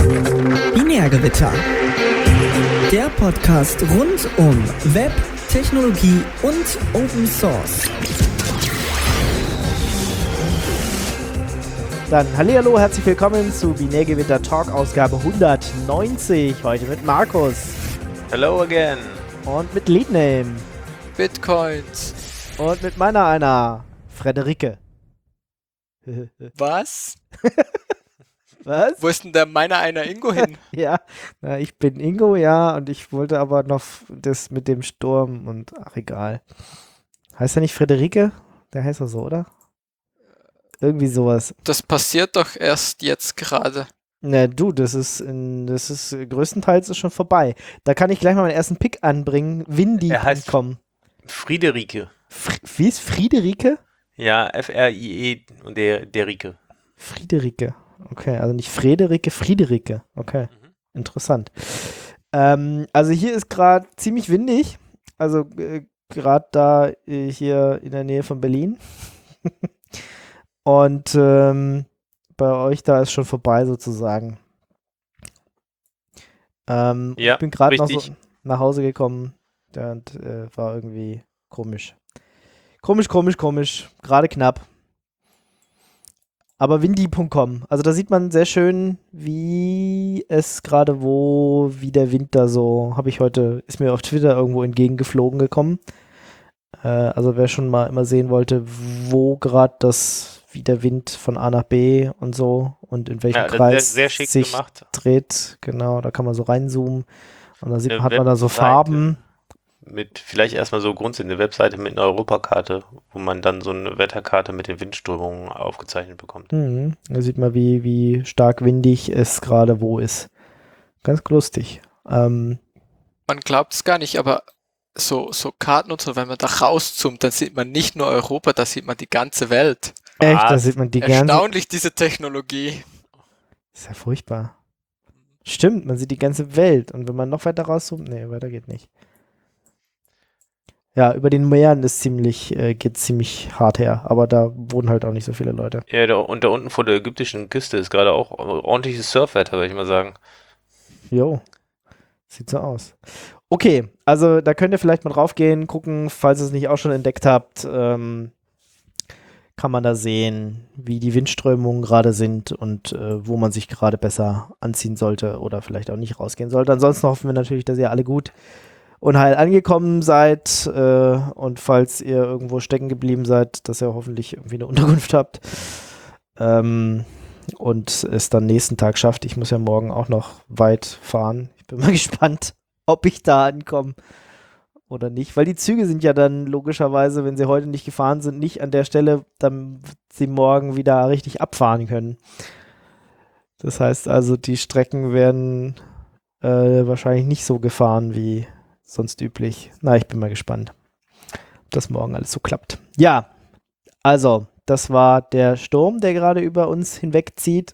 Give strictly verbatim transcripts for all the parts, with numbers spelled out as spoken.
Binärgewitter. Der Podcast rund um Web, Technologie und Open Source. Dann hallihallo, herzlich willkommen zu Binärgewitter Talk Ausgabe hundertneunzig. Heute mit Markus. Hello again. Und mit Leadname. Bitcoins. Und mit meiner einer, Frederike. Was? Was? Wo ist denn der meiner einer Ingo hin? Ja, na, ich bin Ingo, ja, und ich wollte aber noch das mit dem Sturm und ach, egal. Heißt er nicht Frederike? Der heißt doch so, oder? Irgendwie sowas. Das passiert doch erst jetzt gerade. Na du, das ist, in, das ist größtenteils ist schon vorbei. Da kann ich gleich mal meinen ersten Pick anbringen. Windy Er heißt Punkt com. Friederike. Fr- Wie ist Friederike? Ja, F R I E und der, der Rike. Friederike. Okay, also nicht Frederike, Friederike. Okay, mhm. Interessant. Ähm, also hier ist gerade ziemlich windig. Also äh, gerade da äh, hier in der Nähe von Berlin. Und ähm, bei euch da ist schon vorbei sozusagen. Ähm, Ja, ich bin gerade noch richtig. so nach Hause gekommen und äh, war irgendwie komisch. Komisch, komisch, komisch. Gerade knapp. Aber windy Punkt com, also da sieht man sehr schön, wie es gerade wo, wie der Wind da so, habe ich heute, ist mir auf Twitter irgendwo entgegengeflogen gekommen. Äh, also wer schon mal immer sehen wollte, wo gerade das, wie der Wind von A nach B und so und in welchem Ja, das ist Kreis sehr, sehr schick sich gemacht. dreht, genau, da kann man so reinzoomen und dann sieht, Eine hat man da so Webseite. Farben. Mit vielleicht erstmal so grundsätzlich eine Webseite mit einer Europakarte, wo man dann so eine Wetterkarte mit den Windströmungen aufgezeichnet bekommt. Mhm. Da sieht man, wie, wie stark windig es gerade wo ist. Ganz lustig. Ähm, Man glaubt es gar nicht, aber so, so Karten und so, wenn man da rauszoomt, dann sieht man nicht nur Europa, da sieht man die ganze Welt. echt, da Was? sieht man die ganze... Erstaunlich, diese Technologie. Das ist ja furchtbar. Stimmt, man sieht die ganze Welt. Und wenn man noch weiter rauszoomt, nee, weiter geht nicht. Ja, über den Meeren ist ziemlich, äh, geht ziemlich hart her. Aber da wohnen halt auch nicht so viele Leute. Ja, da, und da unten vor der ägyptischen Küste ist gerade auch ordentliches Surfwetter, würde ich mal sagen. Jo, sieht so aus. Okay, also da könnt ihr vielleicht mal draufgehen, gucken, falls ihr es nicht auch schon entdeckt habt, ähm, kann man da sehen, wie die Windströmungen gerade sind und äh, wo man sich gerade besser anziehen sollte oder vielleicht auch nicht rausgehen sollte. Ansonsten hoffen wir natürlich, dass ihr alle gut und heil angekommen seid äh, und falls ihr irgendwo stecken geblieben seid, dass ihr hoffentlich irgendwie eine Unterkunft habt ähm, und es dann nächsten Tag schafft. Ich muss ja morgen auch noch weit fahren. Ich bin mal gespannt, ob ich da ankomme oder nicht, weil die Züge sind ja dann logischerweise, wenn sie heute nicht gefahren sind, nicht an der Stelle, damit sie morgen wieder richtig abfahren können. Das heißt also, die Strecken werden äh, wahrscheinlich nicht so gefahren wie sonst üblich. Na, ich bin mal gespannt, ob das morgen alles so klappt. Ja, also, das war der Sturm, der gerade über uns hinwegzieht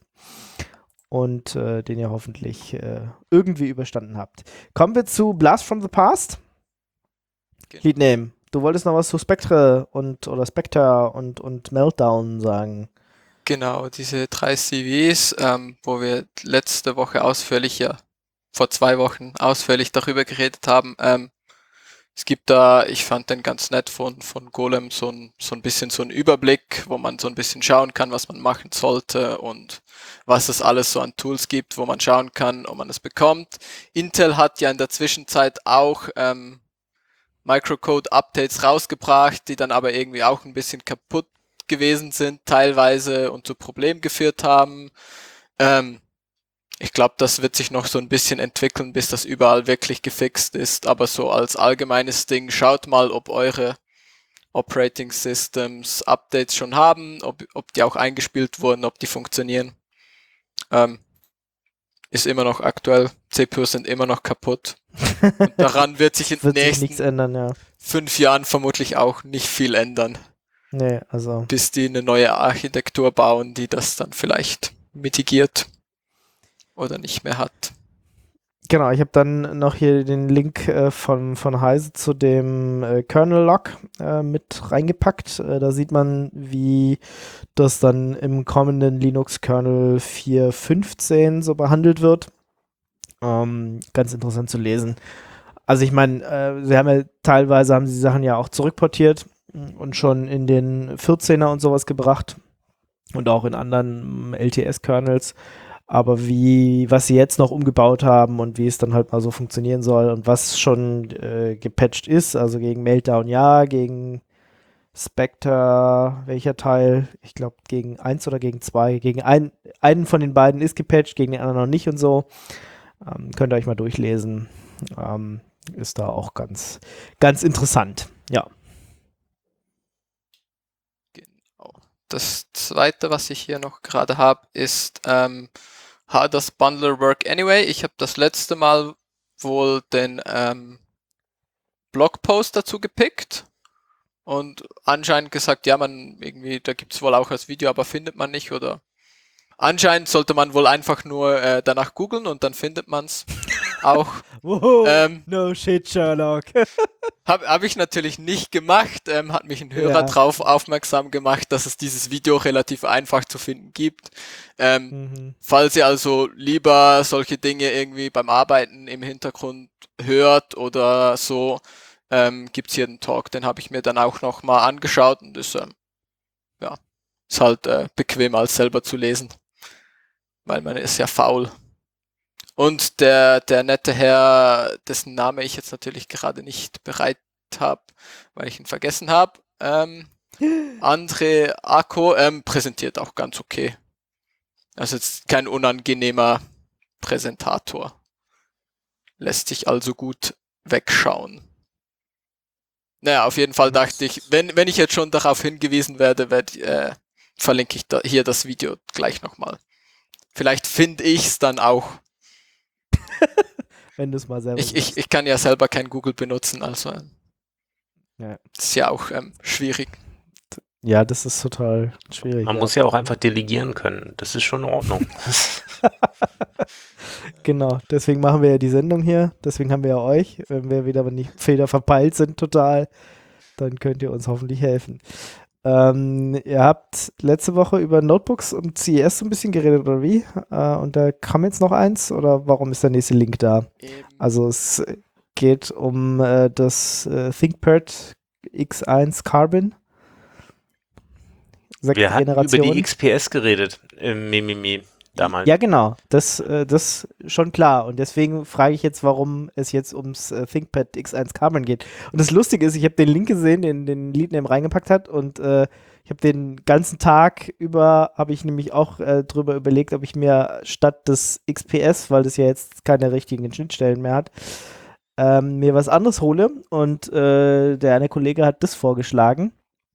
und äh, den ihr hoffentlich äh, irgendwie überstanden habt. Kommen wir zu Blast from the Past. Genau. Leadname, du wolltest noch was zu Spectre und oder Spectre und, und Meltdown sagen. Genau, diese drei C Vs, ähm, wo wir letzte Woche ausführlich, ja, vor zwei Wochen ausführlich darüber geredet haben. Ähm, es gibt da, ich fand den ganz nett von, von Golem, so ein, so ein bisschen so ein Überblick, wo man so ein bisschen schauen kann, was man machen sollte und was es alles so an Tools gibt, wo man schauen kann, ob man es bekommt. Intel hat ja in der Zwischenzeit auch ähm, Microcode-Updates rausgebracht, die dann aber irgendwie auch ein bisschen kaputt gewesen sind teilweise und zu Problemen geführt haben. Ähm, ich glaube, das wird sich noch so ein bisschen entwickeln, bis das überall wirklich gefixt ist, aber so als allgemeines Ding, schaut mal, ob eure Operating Systems Updates schon haben, ob, ob die auch eingespielt wurden, ob die funktionieren. Ähm, ist immer noch aktuell, C P Us sind immer noch kaputt. Und daran wird sich in den Wird sich nächsten nichts ändern, ja. fünf Jahren vermutlich auch nicht viel ändern, Nee, also. bis die eine neue Architektur bauen, die das dann vielleicht mitigiert oder nicht mehr hat. Genau, ich habe dann noch hier den Link äh, von, von Heise zu dem äh, Kernel-Log äh, mit reingepackt. Äh, da sieht man, wie das dann im kommenden Linux-Kernel vier Punkt fünfzehn so behandelt wird. Ähm, ganz interessant zu lesen. Also ich meine, äh, sie haben ja teilweise haben sie die Sachen ja auch zurückportiert und schon in den vierzehner und sowas gebracht und auch in anderen L T S-Kernels. Aber wie, was sie jetzt noch umgebaut haben und wie es dann halt mal so funktionieren soll und was schon äh, gepatcht ist, also gegen Meltdown ja, gegen Spectre, welcher Teil? Ich glaube gegen eins oder gegen zwei. Gegen ein, einen von den beiden ist gepatcht, gegen den anderen noch nicht und so. Ähm, könnt ihr euch mal durchlesen. Ähm, ist da auch ganz, ganz interessant. Ja. Genau. Das zweite, was ich hier noch gerade habe, ist ähm, How does Bundler work anyway? Ich habe das letzte Mal wohl den ähm, Blogpost dazu gepickt und anscheinend gesagt, ja, man irgendwie, da gibt's wohl auch als Video, aber findet man nicht oder anscheinend sollte man wohl einfach nur äh, danach googeln und dann findet man's auch. Wow, Ähm, no shit, Sherlock. Habe hab ich natürlich nicht gemacht, ähm, hat mich ein Hörer Ja. drauf aufmerksam gemacht, dass es dieses Video relativ einfach zu finden gibt. Ähm, Mhm. Falls ihr also lieber solche Dinge irgendwie beim Arbeiten im Hintergrund hört oder so, ähm, gibt's hier einen Talk, den habe ich mir dann auch noch mal angeschaut und ist, ähm, ja, ist halt äh, bequemer als selber zu lesen, weil man ist ja faul. Und der, der nette Herr, dessen Name ich jetzt natürlich gerade nicht bereit habe, weil ich ihn vergessen habe, ähm, André Ako, ähm, präsentiert auch ganz okay. Also jetzt kein unangenehmer Präsentator. Lässt sich also gut wegschauen. Naja, auf jeden Fall dachte ich, wenn, wenn ich jetzt schon darauf hingewiesen werde, werd, äh, verlinke ich da, hier das Video gleich nochmal. Vielleicht finde ich's dann auch. Wenn du es mal selber Ich, ich, sagst. ich kann ja selber kein Google benutzen, also ähm, Ja. das ist ja auch ähm, schwierig. Ja, das ist total schwierig. Man ja. muss ja auch einfach delegieren können. Das ist schon in Ordnung. Genau, deswegen machen wir ja die Sendung hier. Deswegen haben wir ja euch. Wenn wir wieder nicht Fehler verpeilt sind, total, dann könnt ihr uns hoffentlich helfen. Ähm, ihr habt letzte Woche über Notebooks und C E S so ein bisschen geredet, oder wie? Äh, und da kam jetzt noch eins, oder warum ist der nächste Link da? Eben, Also es geht um äh, das äh, ThinkPad X eins Carbon. Sechste Wir hatten über Generation. die X P S geredet im Mimimi damals. Ja, genau. Das, äh, das schon klar. Und deswegen frage ich jetzt, warum es jetzt ums äh, ThinkPad X eins Carbon geht. Und das Lustige ist, ich habe den Link gesehen, den, den Leadname reingepackt hat und äh, ich habe den ganzen Tag über, habe ich nämlich auch äh, drüber überlegt, ob ich mir statt des X P S, weil das ja jetzt keine richtigen Schnittstellen mehr hat, ähm, mir was anderes hole. Und äh, der eine Kollege hat das vorgeschlagen.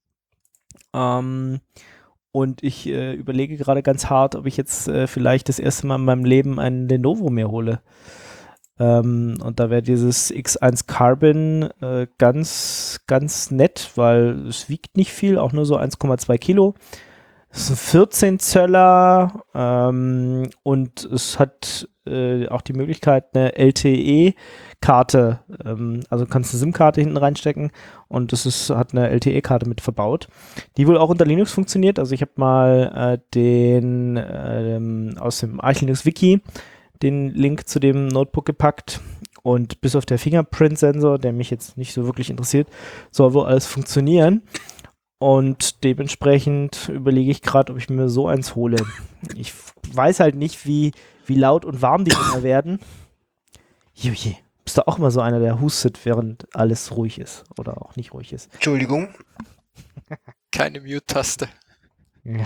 Ähm, Und ich äh, überlege gerade ganz hart, ob ich jetzt äh, vielleicht das erste Mal in meinem Leben einen Lenovo mir hole. Ähm, und da wäre dieses X eins Carbon äh, ganz, ganz nett, weil es wiegt nicht viel, auch nur so eins Komma zwei Kilo. Es ist ein vierzehn Zöller ähm, und es hat äh, auch die Möglichkeit, eine L T E-Karte, ähm, also du kannst eine SIM-Karte hinten reinstecken und das ist, hat eine L T E-Karte mit verbaut, die wohl auch unter Linux funktioniert. Also ich habe mal äh, den ähm, aus dem Arch Linux Wiki den Link zu dem Notebook gepackt und bis auf der Fingerprint-Sensor, der mich jetzt nicht so wirklich interessiert, soll wohl alles funktionieren. Und dementsprechend überlege ich gerade, ob ich mir so eins hole. Ich weiß halt nicht, wie, wie laut und warm die Dinger werden. Juje, bist du auch immer so einer, der hustet, während alles ruhig ist oder auch nicht ruhig ist? Entschuldigung. keine Mute-Taste. Ja.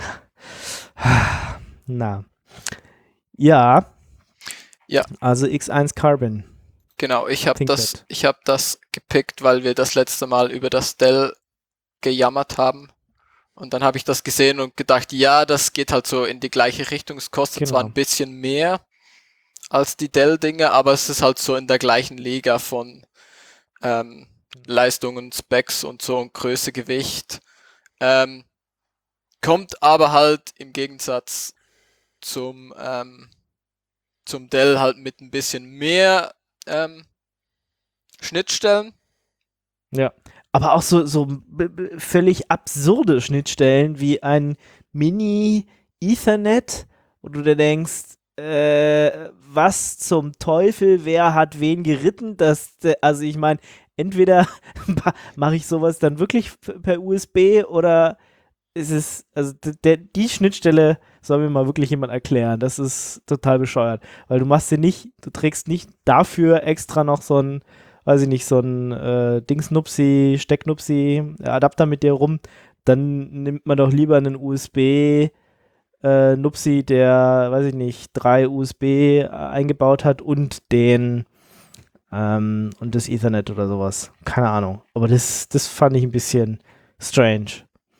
Na. Ja. Ja. Also X eins Carbon. Genau, ich habe ThinkPad. das, ich habe das gepickt, weil wir das letzte Mal über das Dell gejammert haben. Und dann habe ich das gesehen und gedacht, ja, das geht halt so in die gleiche Richtung. Es kostet Genau. zwar ein bisschen mehr als die Dell-Dinge, aber es ist halt so in der gleichen Liga von ähm, Leistungen, Specs und so und Größe, Gewicht. Ähm, kommt aber halt im Gegensatz zum ähm, zum Dell halt mit ein bisschen mehr ähm, Schnittstellen. Ja. Aber auch so, so b- b- völlig absurde Schnittstellen wie ein Mini-Ethernet, wo du dir denkst, äh, was zum Teufel, wer hat wen geritten? Das, de- also ich meine, entweder mache ich sowas dann wirklich f- per U S B oder ist es, also d- der, die Schnittstelle soll mir mal wirklich jemand erklären. Das ist total bescheuert, weil du machst dir nicht, du trägst nicht dafür extra noch so ein, weiß ich nicht, so ein äh, Dingsnupsi, Stecknupsi Adapter mit dir rum. Dann nimmt man doch lieber einen U S B äh, Nupsi, der, weiß ich nicht, drei U S B äh, eingebaut hat und den ähm, und das Ethernet oder sowas. Keine Ahnung. Aber das, das fand ich ein bisschen strange.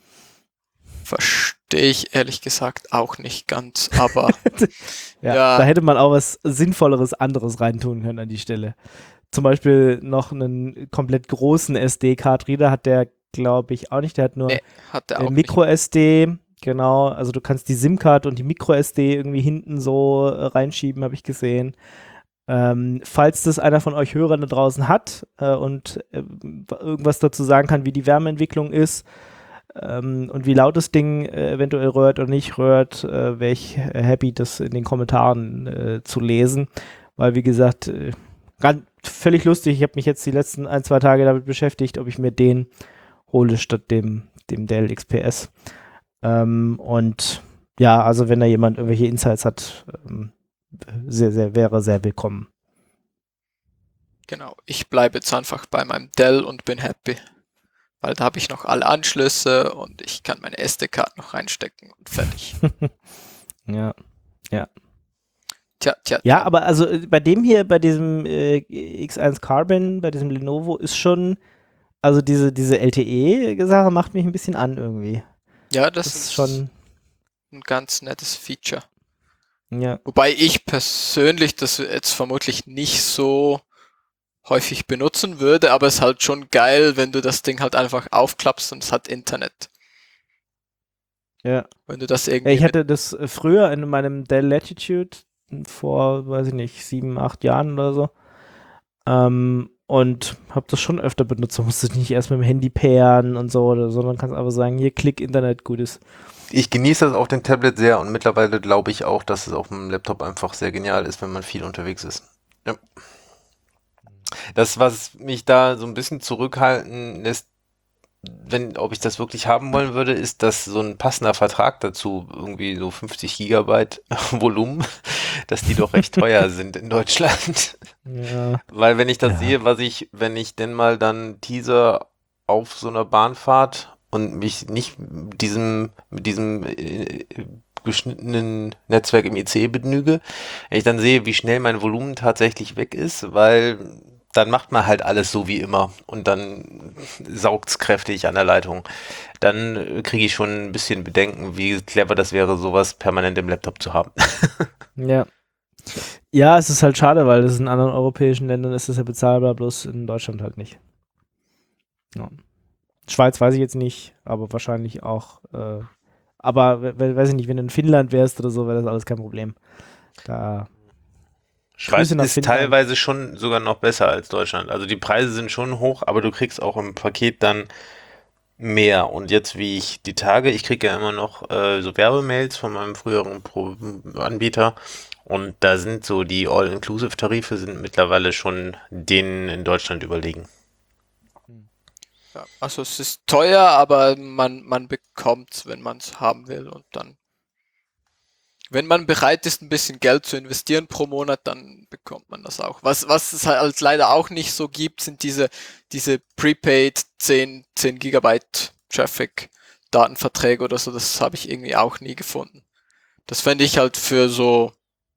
Verstehe ich ehrlich gesagt auch nicht ganz, aber Ja, Ja. da hätte man auch was Sinnvolleres anderes reintun können an die Stelle. Zum Beispiel noch einen komplett großen S D-Card-Reader hat der, glaube ich, auch nicht. Der hat nur nee, hat er äh, auch nicht. Micro-S D, genau. Also du kannst die SIM-Card und die Micro-S D irgendwie hinten so äh, reinschieben, habe ich gesehen. Ähm, falls das einer von euch Hörern da draußen hat äh, und äh, irgendwas dazu sagen kann, wie die Wärmeentwicklung ist, ähm, und wie laut das Ding äh, eventuell rührt oder nicht rührt, äh, wäre ich äh, happy, das in den Kommentaren äh, zu lesen. Weil, wie gesagt, äh, ganz, völlig lustig, ich habe mich jetzt die letzten ein, zwei Tage damit beschäftigt, ob ich mir den hole statt dem, dem Dell X P S. Ähm, und ja, also wenn da jemand irgendwelche Insights hat, ähm, sehr, sehr, wäre sehr willkommen. Genau, ich bleibe jetzt einfach bei meinem Dell und bin happy. Weil da habe ich noch alle Anschlüsse und ich kann meine S D-Karte noch reinstecken und fertig. Ja. Tja, tja, Ja, tja. aber also äh, bei dem hier, bei diesem äh, X eins Carbon, bei diesem Lenovo ist schon, also diese, diese L T E-Sache macht mich ein bisschen an irgendwie. Ja, das, Das ist ist schon, ein ganz nettes Feature. ja, Wobei ich persönlich das jetzt vermutlich nicht so häufig benutzen würde, aber es ist halt schon geil, wenn du das Ding halt einfach aufklappst und es hat Internet. ja. Wenn du das Ja, irgendwie ich hatte das äh, früher in meinem Dell Latitude vor, weiß ich nicht, sieben, acht Jahren oder so. Ähm, und habe das schon öfter benutzt. Du musst es nicht erst mit dem Handy pairen und so, oder, sondern kannst einfach sagen, hier, klick, Internet, gut ist. Ich genieße das auf dem Tablet sehr und mittlerweile glaube ich auch, dass es auf dem Laptop einfach sehr genial ist, wenn man viel unterwegs ist. Ja. Das, was mich da so ein bisschen zurückhalten lässt, wenn, ob ich das wirklich haben wollen würde, ist, dass so ein passender Vertrag dazu, irgendwie so fünfzig Gigabyte Volumen, dass die doch recht teuer sind in Deutschland. Ja, Weil wenn ich das Ja. sehe, was ich, wenn ich denn mal dann teaser auf so einer Bahnfahrt und mich nicht mit diesem, mit diesem äh, geschnittenen Netzwerk im I C E begnüge, wenn ich dann sehe, wie schnell mein Volumen tatsächlich weg ist, weil dann macht man halt alles so wie immer und dann saugt's kräftig an der Leitung. Dann äh, kriege ich schon ein bisschen Bedenken, wie clever das wäre, sowas permanent im Laptop zu haben. ja. Ja, es ist halt schade, weil es in anderen europäischen Ländern ist es ja bezahlbar, bloß in Deutschland halt nicht. Ja. Schweiz weiß ich jetzt nicht, aber wahrscheinlich auch. Äh, aber we- we- weiß ich nicht, wenn du in Finnland wärst oder so, wäre das alles kein Problem. Da. Schweiz Grüße nach ist Finnland. teilweise schon sogar noch besser als Deutschland. Also die Preise sind schon hoch, aber du kriegst auch im Paket dann mehr. Und jetzt, wie ich die Tage, ich kriege ja immer noch äh, so Werbemails von meinem früheren Pro Anbieter und da sind so die All-Inclusive-Tarife sind mittlerweile schon denen in Deutschland überlegen. Ja, also es ist teuer, aber man, man bekommt's, wenn man es haben will. Und dann, wenn man bereit ist, ein bisschen Geld zu investieren pro Monat, dann bekommt man das auch. Was, was es halt leider auch nicht so gibt, sind diese, diese Prepaid zehn, zehn Gigabyte Traffic Datenverträge oder so. Das habe ich irgendwie auch nie gefunden. Das fände ich halt für so,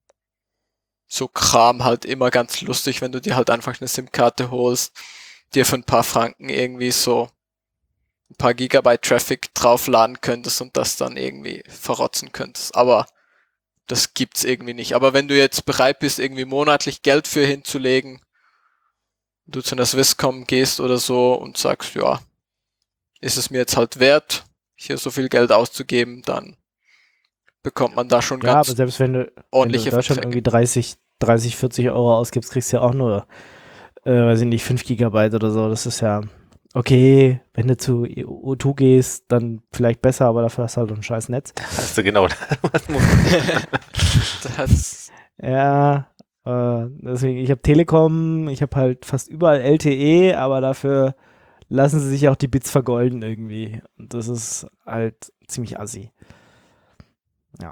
so Kram halt immer ganz lustig, wenn du dir halt einfach eine SIM-Karte holst, dir für ein paar Franken irgendwie so ein paar Gigabyte Traffic draufladen könntest und das dann irgendwie verrotzen könntest. Aber das gibt's irgendwie nicht. Aber wenn du jetzt bereit bist, irgendwie monatlich Geld für hinzulegen, du zu einer Swisscom gehst oder so und sagst, ja, ist es mir jetzt halt wert, hier so viel Geld auszugeben, dann bekommt man da schon Ja, ganz aber selbst wenn du, wenn du ordentliche in Deutschland Verträge. irgendwie dreißig, dreißig, vierzig Euro ausgibst, kriegst du ja auch nur, äh, weiß ich nicht, fünf Gigabyte oder so. Das ist ja okay, wenn du zu O zwei gehst, dann vielleicht besser, aber dafür hast du halt ein scheiß Netz. Hast du genau. Das, Ja, äh, deswegen, ich habe Telekom, ich habe halt fast überall L T E, aber dafür lassen sie sich auch die Bits vergolden irgendwie. Und das ist halt ziemlich assi. Ja.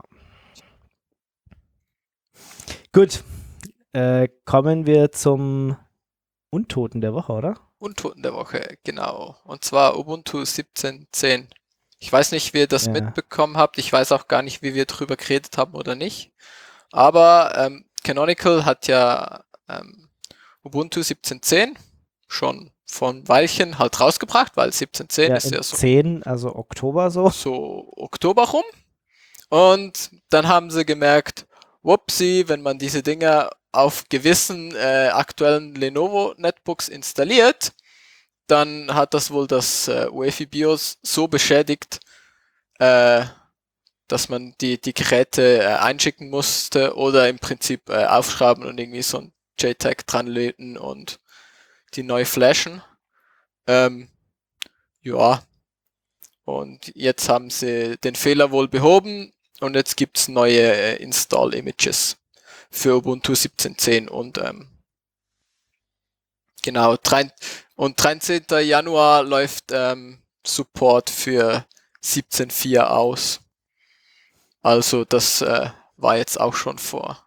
Gut, äh, kommen wir zum Untoten der Woche, oder? Untoten der Woche, genau. Und zwar Ubuntu siebzehn Punkt zehn. Ich weiß nicht, wie ihr das Ja. mitbekommen habt. Ich weiß auch gar nicht, wie wir drüber geredet haben oder nicht. Aber ähm, Canonical hat ja ähm, Ubuntu siebzehn Punkt zehn schon vor ein Weilchen halt rausgebracht, weil siebzehn Punkt zehn Ja, ist in ja so, zehn, also Oktober so. so Oktober rum. Und dann haben sie gemerkt, whoopsie, wenn man diese Dinger auf gewissen äh, aktuellen Lenovo Netbooks installiert, dann hat das wohl das äh, U E F I BIOS so beschädigt, äh, dass man die, die Geräte äh, einschicken musste oder im Prinzip äh, aufschreiben und irgendwie so ein J TAG dranlöten und die neu flashen. Ähm, ja, und jetzt haben sie den Fehler wohl behoben und jetzt gibt's neue äh, Install-Images für Ubuntu siebzehn Punkt zehn und ähm, genau, drei, und dreizehnten Januar läuft ähm, Support für siebzehn Punkt vier aus. Also das äh, war jetzt auch schon vor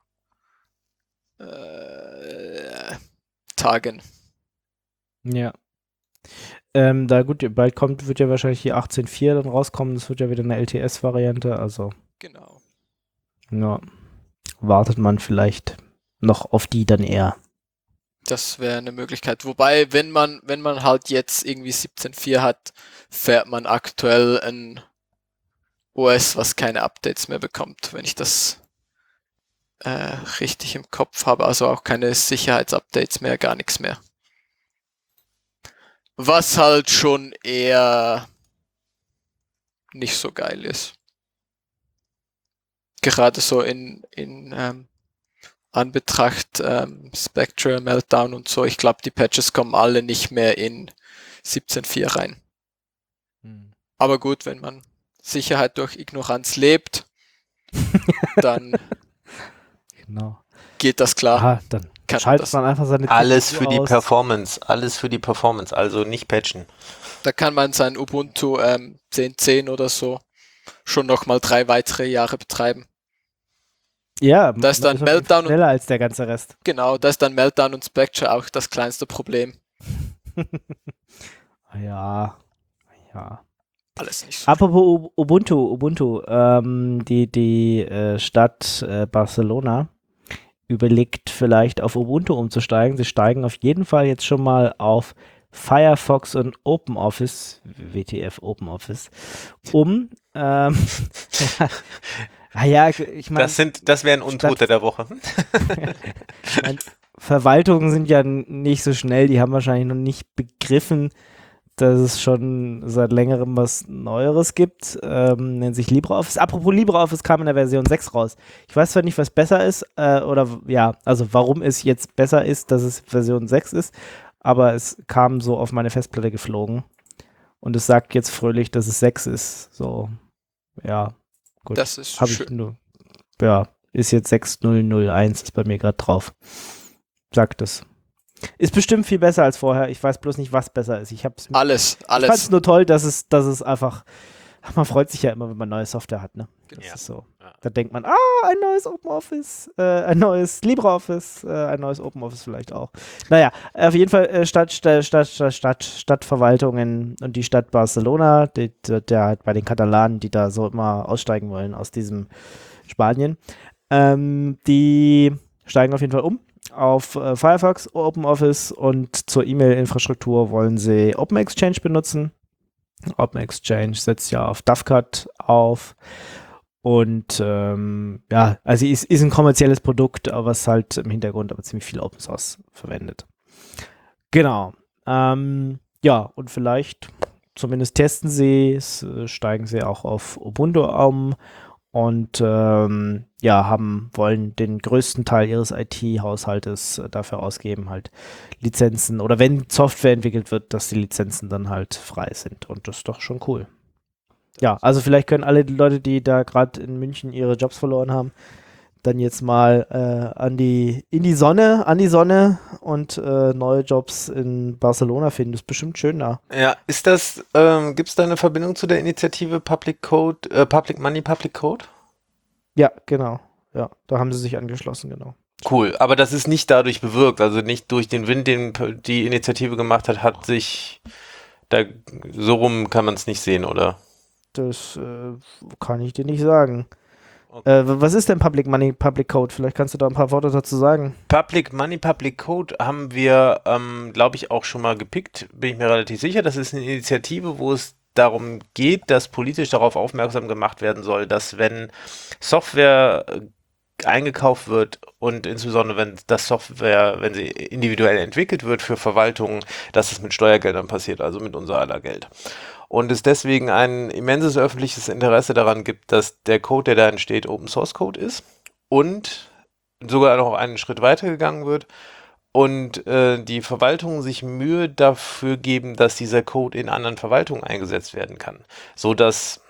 äh, Tagen. Ja. Ähm, da gut, bald kommt, wird ja wahrscheinlich die achtzehn Punkt vier dann rauskommen. Das wird ja wieder eine L T S-Variante. Also, Genau. ja, wartet man vielleicht noch auf die dann eher. Das wäre eine Möglichkeit. Wobei, wenn man, wenn man halt jetzt irgendwie siebzehn Punkt vier hat, fährt man aktuell ein O S, was keine Updates mehr bekommt, wenn ich das äh, richtig im Kopf habe. Also auch keine Sicherheitsupdates mehr, gar nichts mehr. Was halt schon eher nicht so geil ist. Gerade so in, in ähm, Anbetracht ähm, Spectre, Meltdown und so. Ich glaube, die Patches kommen alle nicht mehr in siebzehn Punkt vier rein. Hm. Aber gut, wenn man Sicherheit durch Ignoranz lebt, dann Genau. geht das klar. Aha, dann Kann schaltet das. man einfach seine Alles C P U für die aus. Performance, alles für die Performance, also nicht patchen. Da kann man sein Ubuntu ähm, zehn Punkt zehn oder so schon nochmal drei weitere Jahre betreiben. Ja, Da ist man dann auf jeden Fall Meltdown und- schneller als der ganze Rest. Genau, da ist dann Meltdown und Spectre auch das kleinste Problem. Ja, ja. Alles nicht so. Apropos U- Ubuntu, Ubuntu, ähm, die, die äh, Stadt äh, Barcelona überlegt vielleicht auf Ubuntu umzusteigen. Sie steigen auf jeden Fall jetzt schon mal auf Firefox und OpenOffice, W T F OpenOffice, um. Ähm, ah ja, ich meine, Das sind, das wären Untote der Woche. ich mein, Verwaltungen sind ja n- nicht so schnell, die haben wahrscheinlich noch nicht begriffen, dass es schon seit längerem was Neueres gibt, ähm, nennt sich LibreOffice. Apropos LibreOffice kam in der Version sechs raus. Ich weiß zwar nicht, was besser ist, äh, oder ja, also warum es jetzt besser ist, dass es Version sechs ist, aber es kam so auf meine Festplatte geflogen und es sagt jetzt fröhlich, dass es sechs ist. So, ja, gut. Das ist Habe ich schön. nur, ja, ist jetzt sechs null null eins, ist bei mir gerade drauf. Sagt es. Ist bestimmt viel besser als vorher. Ich weiß bloß nicht, was besser ist. Ich hab's Alles, Ich fand es alles. nur toll, dass es, dass es einfach, ach, man freut sich ja immer, wenn man neue Software hat, ne? Das Ja. ist so. Ja. Da denkt man, ah, ein neues OpenOffice, äh, ein neues LibreOffice, äh, ein neues OpenOffice vielleicht auch. Naja, auf jeden Fall äh, Stadt, Stadt, Stadt, Stadt, Stadt, Stadtverwaltungen und die Stadt Barcelona, die, der, der halt bei den Katalanen, die da so immer aussteigen wollen aus diesem Spanien, ähm, die steigen auf jeden Fall um auf äh, Firefox, OpenOffice und zur E-Mail-Infrastruktur wollen sie OpenExchange benutzen. OpenExchange setzt ja auf Dovecot auf und ähm, ja, also ist, ist ein kommerzielles Produkt, aber es halt im Hintergrund aber ziemlich viel Open Source verwendet. Genau. Ähm, ja, und vielleicht zumindest testen sie es, äh, steigen sie auch auf Ubuntu um und ähm, ja, haben, wollen den größten Teil ihres I T-Haushaltes äh, dafür ausgeben, halt Lizenzen oder wenn Software entwickelt wird, dass die Lizenzen dann halt frei sind und das ist doch schon cool. Ja, also vielleicht können alle die Leute, die da gerade in München ihre Jobs verloren haben, dann jetzt mal äh, an die, in die Sonne, an die Sonne und äh, neue Jobs in Barcelona finden. Das ist bestimmt schön da. Ja, ist das, ähm, gibt es da eine Verbindung zu der Initiative Public Code, äh, Public Money, Public Code? Ja, genau. Ja, da haben sie sich angeschlossen, genau. Cool, aber das ist nicht dadurch bewirkt, also nicht durch den Wind, den p- die Initiative gemacht hat, hat sich, da, so rum kann man es nicht sehen, oder? Das äh, kann ich dir nicht sagen. Okay. Äh, w- was ist denn Public Money, Public Code? Vielleicht kannst du da ein paar Worte dazu sagen. Public Money, Public Code haben wir, ähm, glaube ich, auch schon mal gepickt, bin ich mir relativ sicher. Das ist eine Initiative, wo es darum geht, dass politisch darauf aufmerksam gemacht werden soll, dass wenn Software äh, eingekauft wird und insbesondere wenn das Software, wenn sie individuell entwickelt wird für Verwaltungen, dass es mit Steuergeldern passiert, also mit unser aller Geld. Und es deswegen ein immenses öffentliches Interesse daran gibt, dass der Code, der da entsteht, Open Source Code ist und sogar noch einen Schritt weiter gegangen wird und äh, die Verwaltungen sich Mühe dafür geben, dass dieser Code in anderen Verwaltungen eingesetzt werden kann, so dass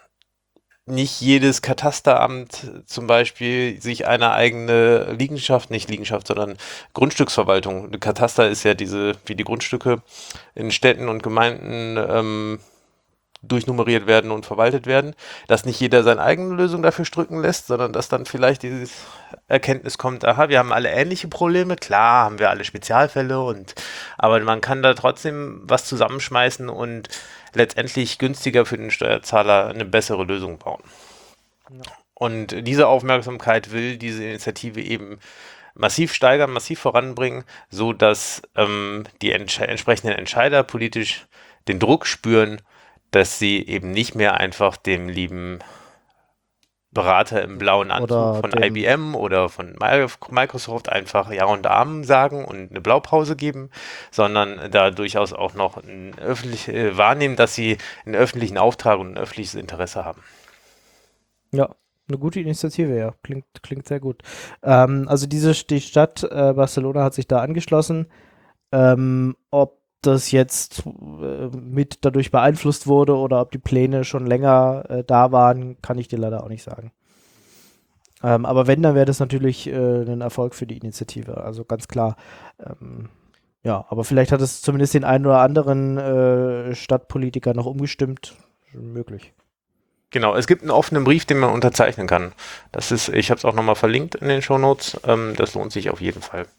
nicht jedes Katasteramt zum Beispiel sich eine eigene Liegenschaft, nicht Liegenschaft, sondern Grundstücksverwaltung. Eine Kataster ist ja diese, wie die Grundstücke in Städten und Gemeinden ähm, durchnummeriert werden und verwaltet werden, dass nicht jeder seine eigene Lösung dafür stricken lässt, sondern dass dann vielleicht dieses Erkenntnis kommt, aha, wir haben alle ähnliche Probleme, klar, haben wir alle Spezialfälle und aber man kann da trotzdem was zusammenschmeißen und letztendlich günstiger für den Steuerzahler eine bessere Lösung bauen. Ja. Und diese Aufmerksamkeit will diese Initiative eben massiv steigern, massiv voranbringen, so dass ähm, die entsche- entsprechenden Entscheider politisch den Druck spüren, dass sie eben nicht mehr einfach dem lieben Berater im blauen Anzug Oder von dem- I B M oder von Mi- Microsoft einfach Ja und Amen sagen und eine Blaupause geben, sondern da durchaus auch noch ein öffentlich, äh, wahrnehmen, dass sie einen öffentlichen Auftrag und ein öffentliches Interesse haben. Ja, eine gute Initiative, ja. Klingt, klingt sehr gut. Ähm, also diese die Stadt äh, Barcelona hat sich da angeschlossen. Ähm, ob das jetzt äh, mit dadurch beeinflusst wurde oder ob die Pläne schon länger äh, da waren, kann ich dir leider auch nicht sagen. Ähm, aber wenn, dann wäre das natürlich äh, ein Erfolg für die Initiative. Also ganz klar. Ähm, ja, aber vielleicht hat es zumindest den einen oder anderen äh, Stadtpolitiker noch umgestimmt. Schon möglich. Genau, es gibt einen offenen Brief, den man unterzeichnen kann. Das ist, ich habe es auch nochmal verlinkt in den Shownotes. Ähm, das lohnt sich auf jeden Fall.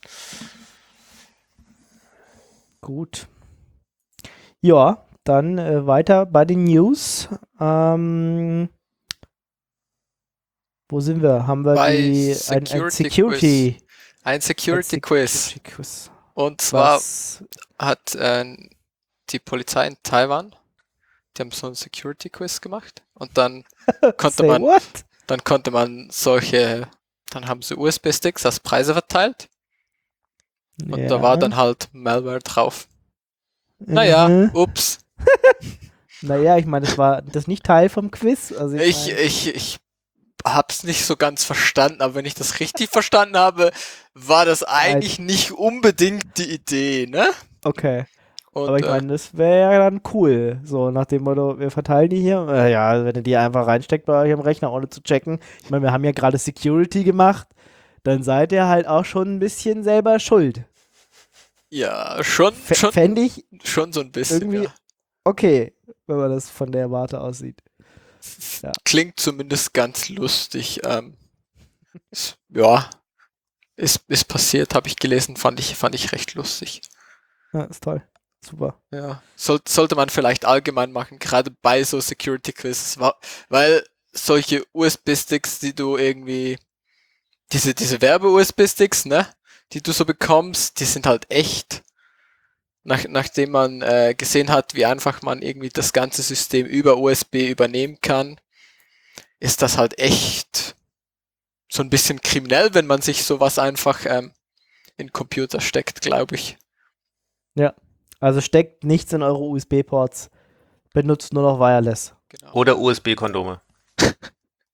Gut. Ja, dann äh, weiter bei den News. Ähm, wo sind wir? Haben wir Bei die ein, ein Security Security, Ein Security ein Quiz. Security Quiz. Und zwar Was? hat äh, die Polizei in Taiwan, die haben so ein Security Quiz gemacht und dann konnte Say man, what? dann konnte man solche, dann haben sie U S B-Sticks als Preise verteilt und Ja. da war dann halt Malware drauf. Naja, Mhm. ups. Naja, ich meine, das war das nicht Teil vom Quiz. Also ich, Ich, mein, ich, ich hab's nicht so ganz verstanden, aber wenn ich das richtig verstanden habe, war das eigentlich nicht unbedingt die Idee, ne? okay. Und, Aber ich äh, meine, das wäre ja dann cool. So nach dem Motto, wir verteilen die hier. Äh, ja, wenn ihr die einfach reinsteckt bei euch im Rechner, ohne zu checken. Ich meine, wir haben ja gerade Security gemacht. Dann seid ihr halt auch schon ein bisschen selber schuld. ja, schon, F schon, Fände ich schon so ein bisschen, irgendwie ja. okay, wenn man das von der Warte aussieht. Ja. Klingt zumindest ganz lustig. Ähm, ist, ja, ist, ist passiert, habe ich gelesen, fand ich, fand ich recht lustig. Ja, ist toll. Super. Ja, Soll, sollte man vielleicht allgemein machen, gerade bei so Security Quizzes, wa- weil solche U S B-Sticks, die du irgendwie, diese, diese Werbe-U S B-Sticks, ne, die du so bekommst, die sind halt echt. Nach, nachdem man äh, gesehen hat, wie einfach man irgendwie das ganze System über U S B übernehmen kann, ist das halt echt so ein bisschen kriminell, wenn man sich sowas einfach ähm, in den Computer steckt, glaube ich. Ja. Also steckt nichts in eure U S B-Ports. Benutzt nur noch Wireless. Genau. Oder U S B-Kondome.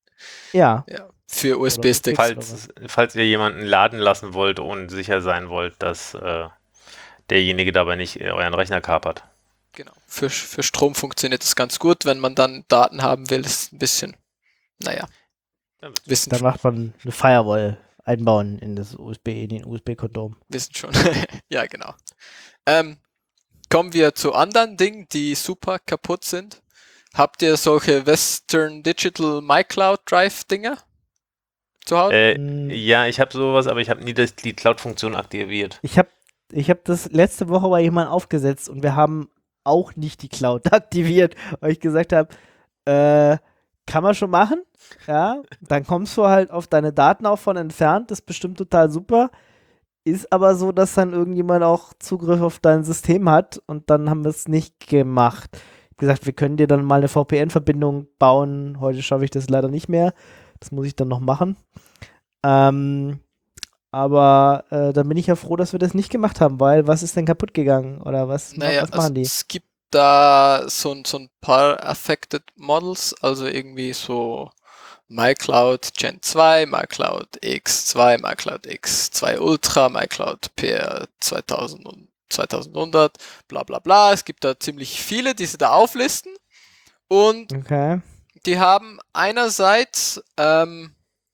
Ja. Ja, für U S B-Sticks. Falls, falls ihr jemanden laden lassen wollt und sicher sein wollt, dass äh, derjenige dabei nicht äh, euren Rechner kapert. Genau. Für, für Strom funktioniert das ganz gut. Wenn man dann Daten haben will, ist ein bisschen, naja, wissen, Dann macht man eine Firewall einbauen in das U S B, in den U S B-Kondom. wissen schon. Ja, genau. Ähm, kommen wir zu anderen Dingen, die super kaputt sind. Habt ihr solche Western Digital MyCloud Drive Dinger zu Hause? Äh, Hm. ja, ich habe sowas, aber ich habe nie das, die Cloud-Funktion aktiviert. Ich habe ich hab das letzte Woche bei jemandem aufgesetzt und wir haben auch nicht die Cloud aktiviert, weil ich gesagt habe, äh, kann man schon machen, ja, dann kommst du halt auf deine Daten auch von entfernt, das ist bestimmt total super, ist aber so, dass dann irgendjemand auch Zugriff auf dein System hat und dann haben wir es nicht gemacht. Ich habe gesagt, wir können dir dann mal eine V P N-Verbindung bauen, heute schaffe ich das leider nicht mehr, das muss ich dann noch machen. Ähm, aber äh, dann bin ich ja froh, dass wir das nicht gemacht haben, weil was ist denn kaputt gegangen oder was, Naja, was machen also die? es gibt da so, ein- so ein paar Affected Models, also irgendwie so MyCloud Gen zwei, MyCloud X zwei, MyCloud X zwei Ultra, MyCloud P R zweitausend und zweitausendhundert, bla bla bla. Es gibt da ziemlich viele, die sie da auflisten. Und Okay. die haben einerseits ähm,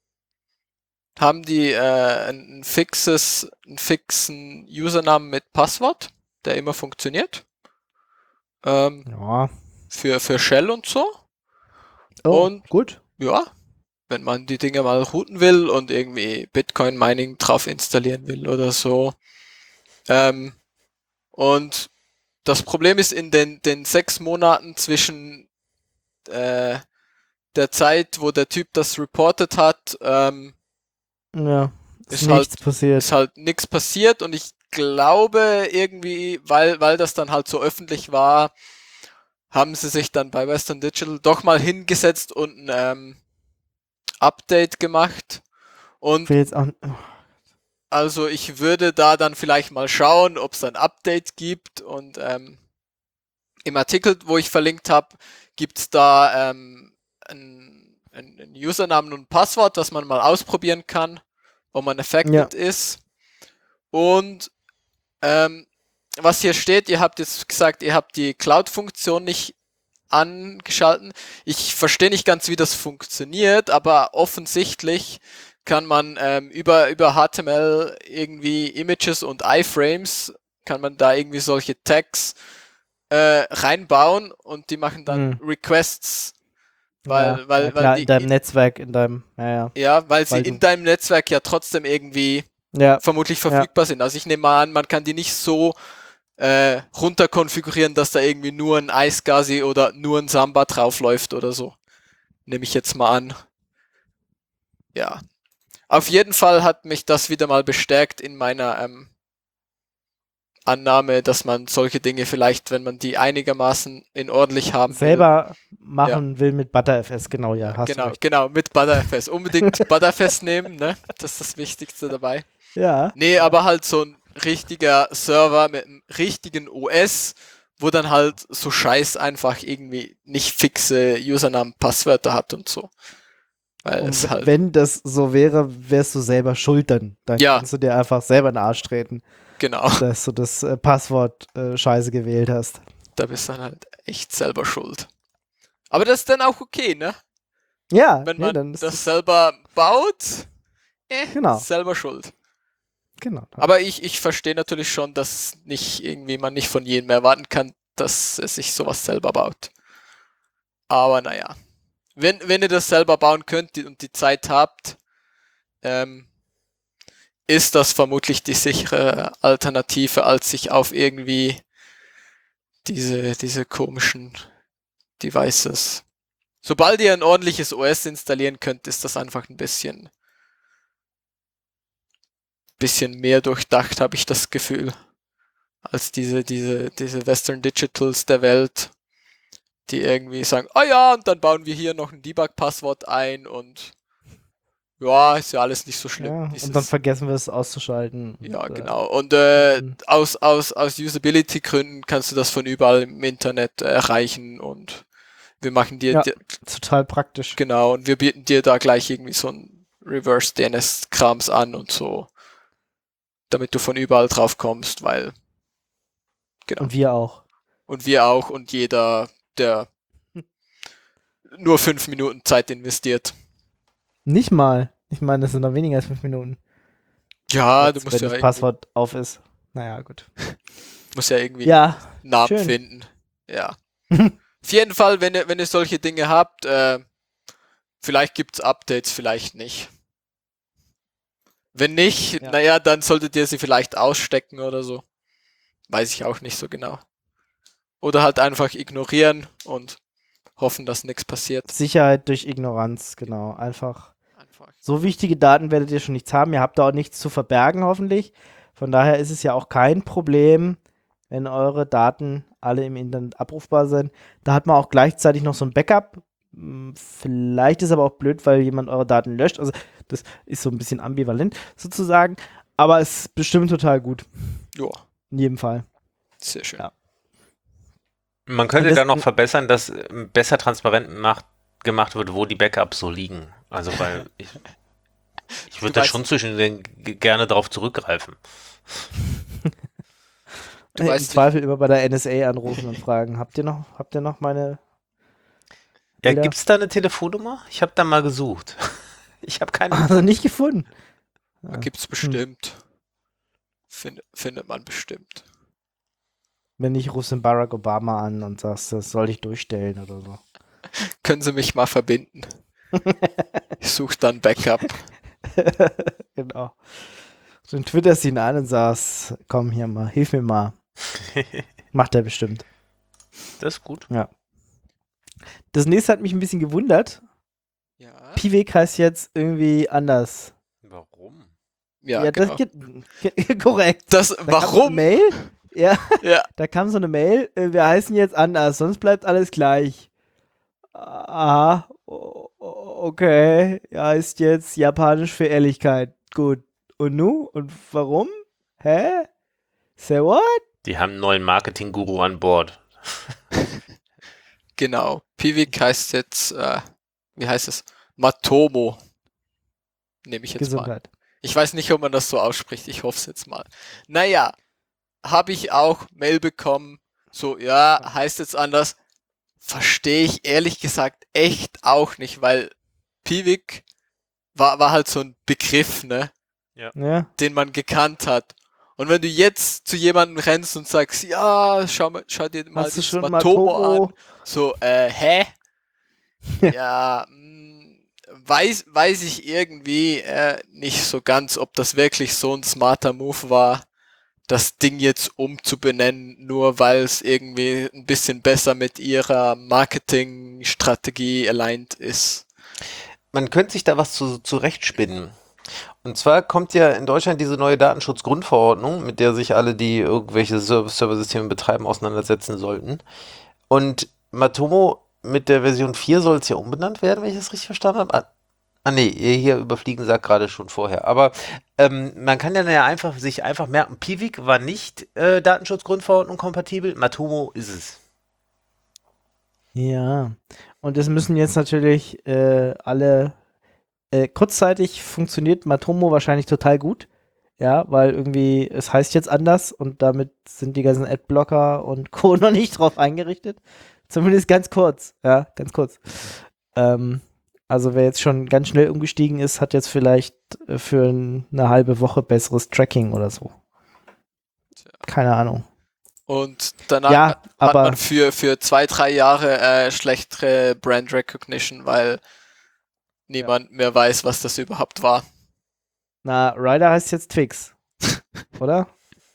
haben die äh, ein fixes, einen fixen Usernamen mit Passwort, der immer funktioniert. Ähm, Ja. für, für Shell und so. Oh, Und- gut. Ja, wenn man die Dinge mal routen will und irgendwie Bitcoin-Mining drauf installieren will oder so. Ähm, und das Problem ist, in den, den sechs Monaten zwischen äh, der Zeit, wo der Typ das reported hat, ähm, Ja. Ist, Ist nichts halt- passiert. ist halt nichts passiert und ich glaube irgendwie, weil, weil das dann halt so öffentlich war, haben sie sich dann bei Western Digital doch mal hingesetzt und ein ähm, Update gemacht. Ich Und will jetzt auch. also ich würde da dann vielleicht mal schauen, ob es ein Update gibt. Und ähm, im Artikel, wo ich verlinkt habe, gibt es da ähm, ein, ein, ein Usernamen und ein Passwort, das man mal ausprobieren kann, ob man affected ist. Und ähm, was hier steht, ihr habt jetzt gesagt, ihr habt die Cloud-Funktion nicht angeschalten. Ich verstehe nicht ganz, wie das funktioniert, aber offensichtlich kann man ähm, über, über H T M L irgendwie Images und Iframes, kann man da irgendwie solche Tags äh, reinbauen und die machen dann Hm. Requests, weil, ja, weil, ja, weil klar, die, in deinem Netzwerk, in deinem. Ja, ja. ja, weil sie weil in du- deinem Netzwerk ja trotzdem irgendwie Ja, vermutlich verfügbar sind. Also ich nehme mal an, man kann die nicht so äh, runter konfigurieren, dass da irgendwie nur ein iSCSI oder nur ein Samba draufläuft oder so. Nehme ich jetzt mal an. Ja. Auf jeden Fall hat mich das wieder mal bestärkt in meiner ähm, Annahme, dass man solche Dinge vielleicht, wenn man die einigermaßen in ordentlich haben will, selber machen will mit ButterFS, genau, ja. Hast du genau, recht. genau, mit ButterFS. Unbedingt ButterFS nehmen, ne? Das ist das Wichtigste dabei. Ja. Nee, aber halt so ein richtiger Server mit einem richtigen O S, wo dann halt so Scheiß einfach irgendwie nicht fixe Usernamen, Passwörter hat und so. Weil Und es halt, wenn das so wäre, wärst du selber schuld dann. Dann Ja. kannst du dir einfach selber in den Arsch treten, genau, dass du das äh, Passwort äh, scheiße gewählt hast. da bist du dann halt echt selber schuld. Aber das ist dann auch okay, ne? Ja, Wenn nee, man dann ist das selber baut, eh, Genau. selber schuld. genau. Aber ich, ich verstehe natürlich schon, dass nicht irgendwie man nicht von jedem erwarten kann, dass er sich sowas selber baut. Aber naja. Wenn, wenn ihr das selber bauen könnt die- und die Zeit habt, ähm, ist das vermutlich die sichere Alternative, als sich auf irgendwie diese, diese komischen Devices. Sobald ihr ein ordentliches O S installieren könnt, ist das einfach ein bisschen bisschen mehr durchdacht, habe ich das Gefühl, als diese, diese, diese Western Digitals der Welt, die irgendwie sagen, ah ja, und dann bauen wir hier noch ein Debug-Passwort ein und ja, ist ja alles nicht so schlimm. Ja, Dieses, und dann vergessen wir es auszuschalten. ja, und, äh, genau. Und äh, mhm. aus, aus, aus Usability-Gründen kannst du das von überall im Internet erreichen und wir machen dir, Ja. dir Total praktisch. genau, und wir bieten dir da gleich irgendwie so ein Reverse-D N S-Krams an und so, damit du von überall drauf kommst, weil genau. Und wir auch. Und wir auch und jeder, der nur fünf Minuten Zeit investiert. Nicht mal. Ich meine, das sind noch weniger als fünf Minuten. Ja, Als du musst wenn ja, das irgendwie, Passwort auf ist. Naja, gut. musst ja irgendwie Ja, einen Namen schön. finden. Ja. Auf jeden Fall, wenn ihr, wenn ihr solche Dinge habt, äh, vielleicht gibt's Updates, vielleicht nicht. Wenn nicht, Ja. naja, dann solltet ihr sie vielleicht ausstecken oder so. Weiß ich auch nicht so genau. Oder halt einfach ignorieren und hoffen, dass nichts passiert. Sicherheit durch Ignoranz, genau. Einfach. Einfach. So wichtige Daten werdet ihr schon nichts haben. Ihr habt da auch nichts zu verbergen, hoffentlich. Von daher ist es ja auch kein Problem, wenn eure Daten alle im Internet abrufbar sind. Da hat man auch gleichzeitig noch so ein Backup. Hm, Vielleicht ist aber auch blöd, weil jemand eure Daten löscht. Also das ist so ein bisschen ambivalent sozusagen. Aber es ist bestimmt total gut. Ja, In jedem Fall. sehr schön. Ja. Man könnte Und das- da noch verbessern, dass ähm, besser transparent macht, gemacht wird, wo die Backups so liegen. Also weil ich, ich würde Du da weißt- schon zwischen den g- gerne drauf zurückgreifen. Du Im weißt nicht- Zweifel immer bei der N S A anrufen und fragen, habt ihr noch, habt ihr noch meine Ja, Bilder? gibt's da eine Telefonnummer? Ich habe da mal gesucht. Ich habe keine. Also nicht gefunden. Ja. Gibt's bestimmt. Find, findet man bestimmt. Wenn nicht, rufst du den Barack Obama an und sagst, das soll ich durchstellen oder so. Können Sie mich mal verbinden? Ich suche dann Backup. Genau. Dann twitterst du ihn an und sagst, komm hier mal, hilf mir mal. Macht er bestimmt. Das ist gut. Das nächste hat mich ein bisschen gewundert. Ja, Piwik heißt jetzt irgendwie anders. Warum? ja, das genau. geht, ge- korrekt. Das, Da kam so eine warum? Mail? Ja, Ja, da kam so eine Mail, äh, wir heißen jetzt anders, sonst bleibt alles gleich. Aha, o- o- okay, heißt jetzt Japanisch für Ehrlichkeit. Gut. Und nu? Und warum? Hä? Say what? Die haben einen neuen Marketing-Guru an Bord. genau. Piwik heißt jetzt, äh, wie heißt es? Matomo. Nehme ich jetzt mal. Gesundheit. Ich weiß nicht, ob man das so ausspricht. Ich hoffe es jetzt mal. Naja, habe ich auch Mail bekommen. So, ja, heißt jetzt anders. Verstehe ich ehrlich gesagt echt auch nicht, weil Piwik war, war halt so ein Begriff, ne, Ja, den man gekannt hat. Und wenn du jetzt zu jemandem rennst und sagst, ja, schau, mal, schau dir mal hast du dieses schon Matomo Matomo? an. So, äh, hä? Ja, mh, weiß, weiß ich irgendwie äh, nicht so ganz, ob das wirklich so ein smarter Move war, das Ding jetzt umzubenennen, nur weil es irgendwie ein bisschen besser mit ihrer Marketingstrategie aligned ist. Man könnte sich da was zu, zurechtspinnen. Und zwar kommt ja in Deutschland diese neue Datenschutzgrundverordnung, mit der sich alle, die irgendwelche Server- Serversysteme betreiben, auseinandersetzen sollten. Und Matomo mit der Version vier soll es ja umbenannt werden, wenn ich das richtig verstanden habe. Ah, ah nee, hier überfliegen sagt gerade schon vorher. Aber ähm, man kann ja ja einfach sich einfach merken, Piwik war nicht äh, Datenschutzgrundverordnung kompatibel, Matomo ist es. Ja. Und es müssen jetzt natürlich äh, alle äh, kurzzeitig funktioniert Matomo wahrscheinlich total gut. Ja, weil irgendwie, es heißt jetzt anders und damit sind die ganzen Adblocker und Co. noch nicht drauf eingerichtet. Zumindest ganz kurz, ja, ganz kurz. Ähm, also wer jetzt schon ganz schnell umgestiegen ist, hat jetzt vielleicht äh, für n- eine halbe Woche besseres Tracking oder so. Keine Ahnung. Und danach Ja, hat aber- man für, für zwei, drei Jahre äh, schlechtere Brand Recognition, weil niemand mehr weiß, was das überhaupt war. Na, Ryder heißt jetzt Twix. Oder?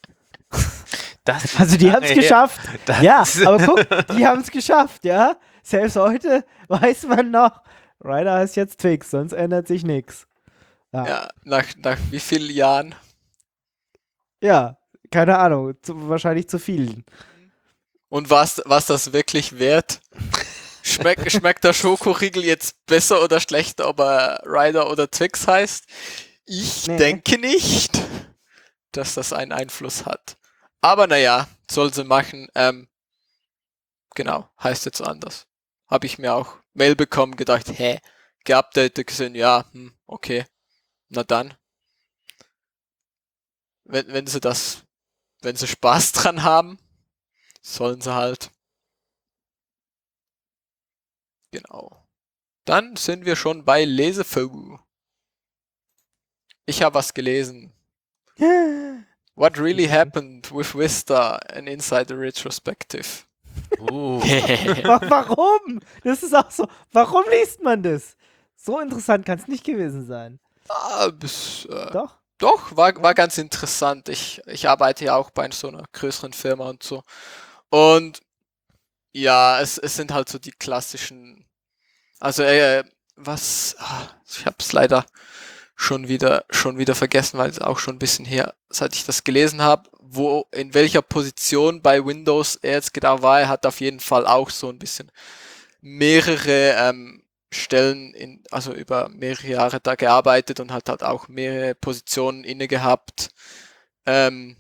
Das Also die haben es Ja, geschafft. das- Ja, aber guck, die haben es geschafft, ja. Selbst heute weiß man noch, Ryder heißt jetzt Twix, sonst ändert sich nichts. Ja. ja, Ja, nach, nach wie vielen Jahren? keine Ahnung, zu, wahrscheinlich zu vielen. Und was, was das wirklich wert? Schmeck, schmeckt der Schokoriegel jetzt besser oder schlechter, ob er Ryder oder Twix heißt? Ich Nee. denke nicht, dass das einen Einfluss hat. Aber naja, soll sie machen. Ähm, genau, heißt jetzt anders. habe ich mir auch Mail bekommen, gedacht, hä, geupdatet, gesehen, ja, hm, okay, na dann. Wenn, wenn sie das, wenn sie Spaß dran haben, sollen sie halt. Genau. Dann sind wir schon bei Lesefou. Ich habe was gelesen. What really happened with Vista, an Insider Retrospective. Uh. Wa- Warum? Das ist auch so. Warum liest man das? So interessant kann es nicht gewesen sein. Ah, bis, äh, Doch? Doch, war, war ganz interessant. Ich, ich arbeite ja auch bei so einer größeren Firma und so. Und ja, es, es sind halt so die klassischen. Also, äh, was. ah, Ich habe es leider schon wieder schon wieder vergessen, weil es auch schon ein bisschen her, seit ich das gelesen habe, wo in welcher Position bei Windows er jetzt genau war. Er hat auf jeden Fall auch so ein bisschen mehrere ähm, Stellen in, also über mehrere Jahre da gearbeitet und hat halt auch mehrere Positionen inne gehabt. Ähm,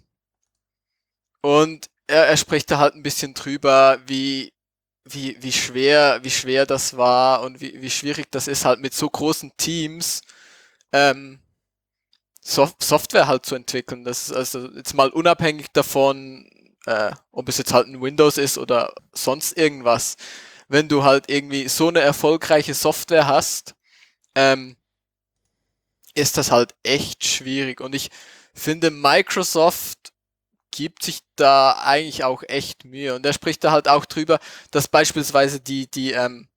und er, er spricht da halt ein bisschen drüber, wie wie wie schwer wie schwer das war und wie wie schwierig das ist halt mit so großen Teams ähm, Sof- Software halt zu entwickeln. Das ist also jetzt mal unabhängig davon, äh, ob es jetzt halt ein Windows ist oder sonst irgendwas. Wenn du halt irgendwie so eine erfolgreiche Software hast, ähm, ist das halt echt schwierig. Und ich finde, Microsoft gibt sich da eigentlich auch echt Mühe. Und er spricht da halt auch drüber, dass beispielsweise die, die, ähm,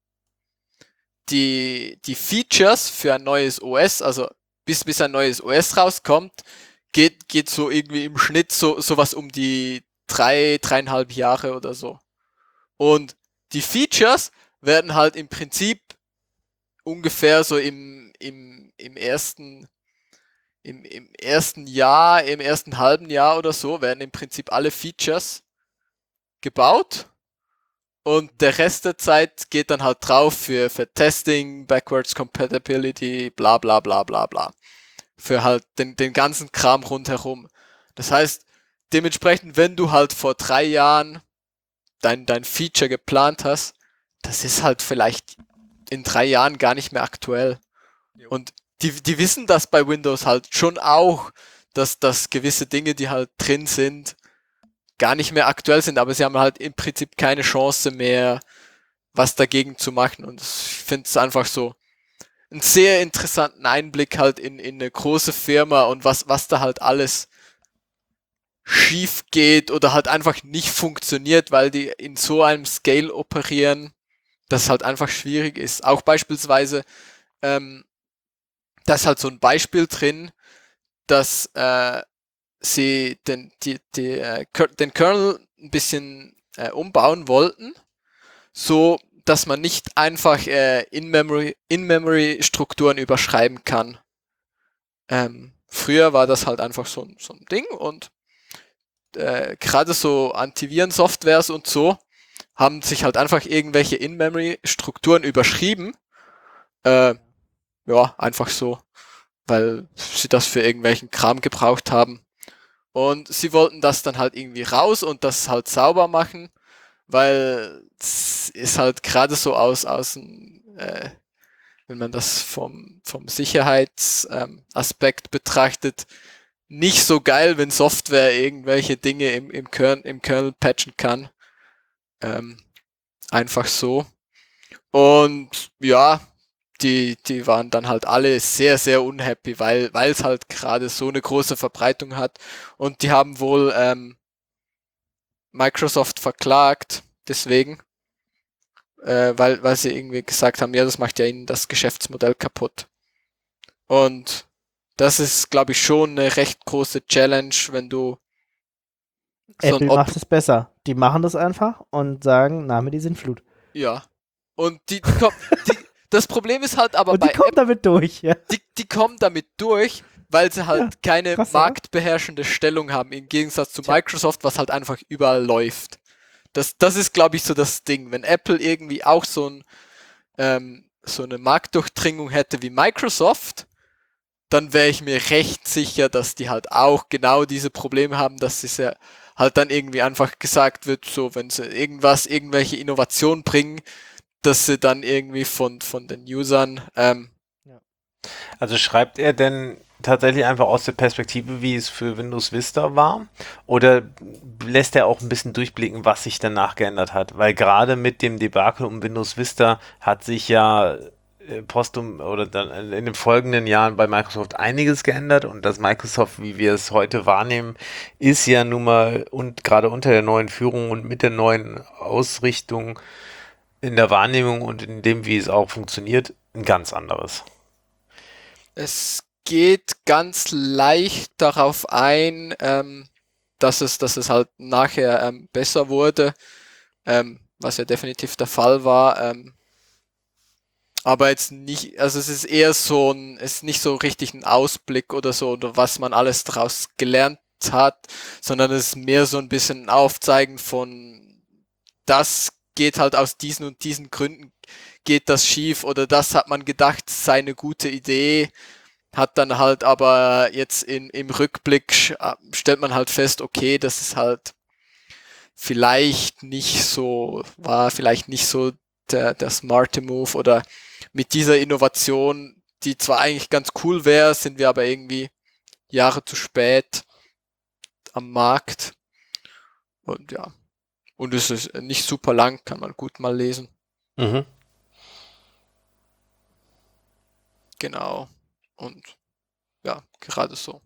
die, die Features für ein neues O S, also bis, bis ein neues O S rauskommt, geht, geht so irgendwie im Schnitt so, sowas um die drei, dreieinhalb Jahre oder so. Und die Features werden halt im Prinzip ungefähr so im, im, im ersten, im, im ersten Jahr, im ersten halben Jahr oder so, werden im Prinzip alle Features gebaut. Und der Rest der Zeit geht dann halt drauf für, für Testing, Backwards Compatibility, bla bla bla bla bla. Für halt den, den ganzen Kram rundherum. Das heißt, dementsprechend, wenn du halt vor drei Jahren dein, dein Feature geplant hast, das ist halt vielleicht in drei Jahren gar nicht mehr aktuell. Und die, die wissen das bei Windows halt schon auch, dass, dass gewisse Dinge, die halt drin sind, gar nicht mehr aktuell sind, aber sie haben halt im Prinzip keine Chance mehr, was dagegen zu machen. Und ich finde es einfach so einen sehr interessanten Einblick halt in, in eine große Firma und was, was da halt alles schief geht oder halt einfach nicht funktioniert, weil die in so einem Scale operieren, dass halt einfach schwierig ist. Auch beispielsweise, ähm, da ist halt so ein Beispiel drin, dass äh, sie den, die, die, äh, den Kernel ein bisschen äh, umbauen wollten, so dass man nicht einfach äh, In-Memory, In-Memory-Strukturen überschreiben kann. Ähm, früher war das halt einfach so, so ein Ding und äh, gerade so Antiviren-Softwares und so haben sich halt einfach irgendwelche In-Memory-Strukturen überschrieben. Äh, ja, einfach so, weil sie das für irgendwelchen Kram gebraucht haben. Und sie wollten das dann halt irgendwie raus und das halt sauber machen, weil es ist halt gerade so aus, aus dem, äh, wenn man das vom, vom Sicherheitsaspekt ähm, betrachtet, nicht so geil, wenn Software irgendwelche Dinge im, im, Kern, im Kernel patchen kann. Ähm, einfach so. Und ja, die, die waren dann halt alle sehr, sehr unhappy, weil weil es halt gerade so eine große Verbreitung hat. Und die haben wohl ähm, Microsoft verklagt, deswegen, äh, weil, weil sie irgendwie gesagt haben, ja, das macht ja ihnen das Geschäftsmodell kaputt. Und das ist, glaube ich, schon eine recht große Challenge, wenn du so Apple ein Op- macht es besser. Die machen das einfach und sagen, Name die Sintflut. ja. Und die, die, kommen, die das Problem ist halt aber Und bei die kommen damit durch, ja. die, die kommen damit durch, weil sie halt Ja, keine krass, oder? marktbeherrschende Stellung haben, im Gegensatz zu Tja. Microsoft, was halt einfach überall läuft. Das, das ist, glaube ich, so das Ding. Wenn Apple irgendwie auch so, ein, ähm, so eine Marktdurchdringung hätte wie Microsoft, dann wäre ich mir recht sicher, dass die halt auch genau diese Probleme haben, dass sie sehr halt dann irgendwie einfach gesagt wird, so wenn sie irgendwas, irgendwelche Innovationen bringen, dass sie dann irgendwie von, von den Usern ähm, Also schreibt er denn tatsächlich einfach aus der Perspektive, wie es für Windows Vista war? Oder lässt er auch ein bisschen durchblicken, was sich danach geändert hat? Weil gerade mit dem Debakel um Windows Vista hat sich ja äh, postum oder dann in den folgenden Jahren bei Microsoft einiges geändert und das Microsoft, wie wir es heute wahrnehmen, ist ja nun mal und gerade unter der neuen Führung und mit der neuen Ausrichtung in der Wahrnehmung und in dem, wie es auch funktioniert, ein ganz anderes. Es geht ganz leicht darauf ein, ähm, dass es, dass es halt nachher ähm, besser wurde, ähm, was ja definitiv der Fall war. Ähm, aber jetzt nicht, also es ist eher so ein, es ist nicht so richtig ein Ausblick oder so, oder was man alles daraus gelernt hat, sondern es ist mehr so ein bisschen ein Aufzeigen von, das geht halt aus diesen und diesen Gründen, geht das schief, oder das hat man gedacht, sei eine gute Idee. Hat dann halt aber jetzt in, im Rückblick stellt man halt fest, okay, das ist halt vielleicht nicht so, war vielleicht nicht so der, der smarte Move, oder mit dieser Innovation, die zwar eigentlich ganz cool wäre, sind wir aber irgendwie Jahre zu spät am Markt. Und ja, und es ist nicht super lang, kann man gut mal lesen. Mhm. Genau. Und ja, gerade so.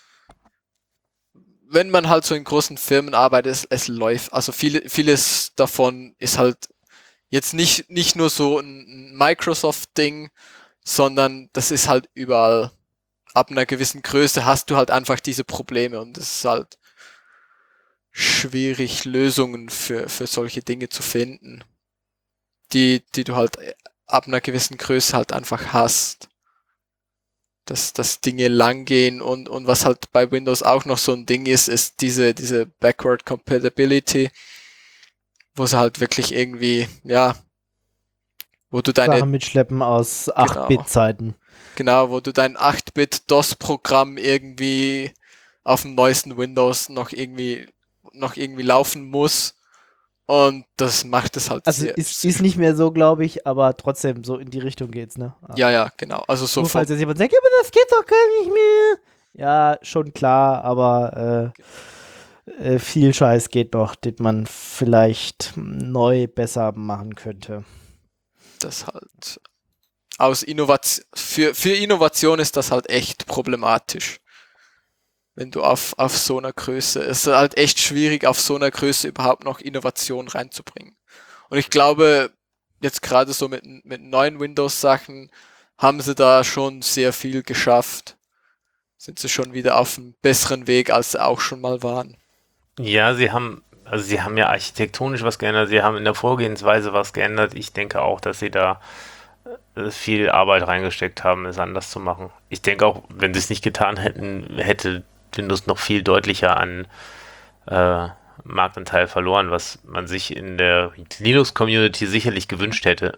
Wenn man halt so in großen Firmen arbeitet, es, es läuft. Also viele, vieles davon ist halt jetzt nicht, nicht nur so ein Microsoft-Ding, sondern das ist halt überall. Ab einer gewissen Größe hast du halt einfach diese Probleme und es ist halt schwierig, Lösungen für, für solche Dinge zu finden, die, die du halt ab einer gewissen Größe halt einfach hast. Dass, dass Dinge lang gehen und, und was halt bei Windows auch noch so ein Ding ist, ist diese, diese Backward Compatibility, wo sie halt wirklich irgendwie, ja, wo du deine... Sachen mitschleppen aus acht Bit Zeiten. Genau, wo du dein acht Bit DOS-Programm irgendwie auf dem neuesten Windows noch irgendwie, noch irgendwie laufen muss. Und das macht es halt Also sehr, ist, sehr ist nicht mehr so, glaube ich, aber trotzdem so in die Richtung geht's, ne? Ja, ja, genau. Also so Nur vom, falls jetzt jemand sagt, ja, aber das geht doch gar nicht mehr. Ja, schon klar, aber äh, äh, viel Scheiß geht noch, den man vielleicht neu besser machen könnte. das halt aus Innovation, für, für Innovation ist das halt echt problematisch. Wenn du auf, auf so einer Größe, es ist halt echt schwierig, auf so einer Größe überhaupt noch Innovation reinzubringen. Und ich glaube, jetzt gerade so mit, mit neuen Windows-Sachen haben sie da schon sehr viel geschafft. Sind sie schon wieder auf einem besseren Weg, als sie auch schon mal waren. Ja, sie haben, also sie haben ja architektonisch was geändert, sie haben in der Vorgehensweise was geändert. Ich denke auch, dass sie da äh, viel Arbeit reingesteckt haben, es anders zu machen. Ich denke auch, wenn sie es nicht getan hätten, hätte Windows noch viel deutlicher an äh, Marktanteil verloren, was man sich in der Linux-Community sicherlich gewünscht hätte.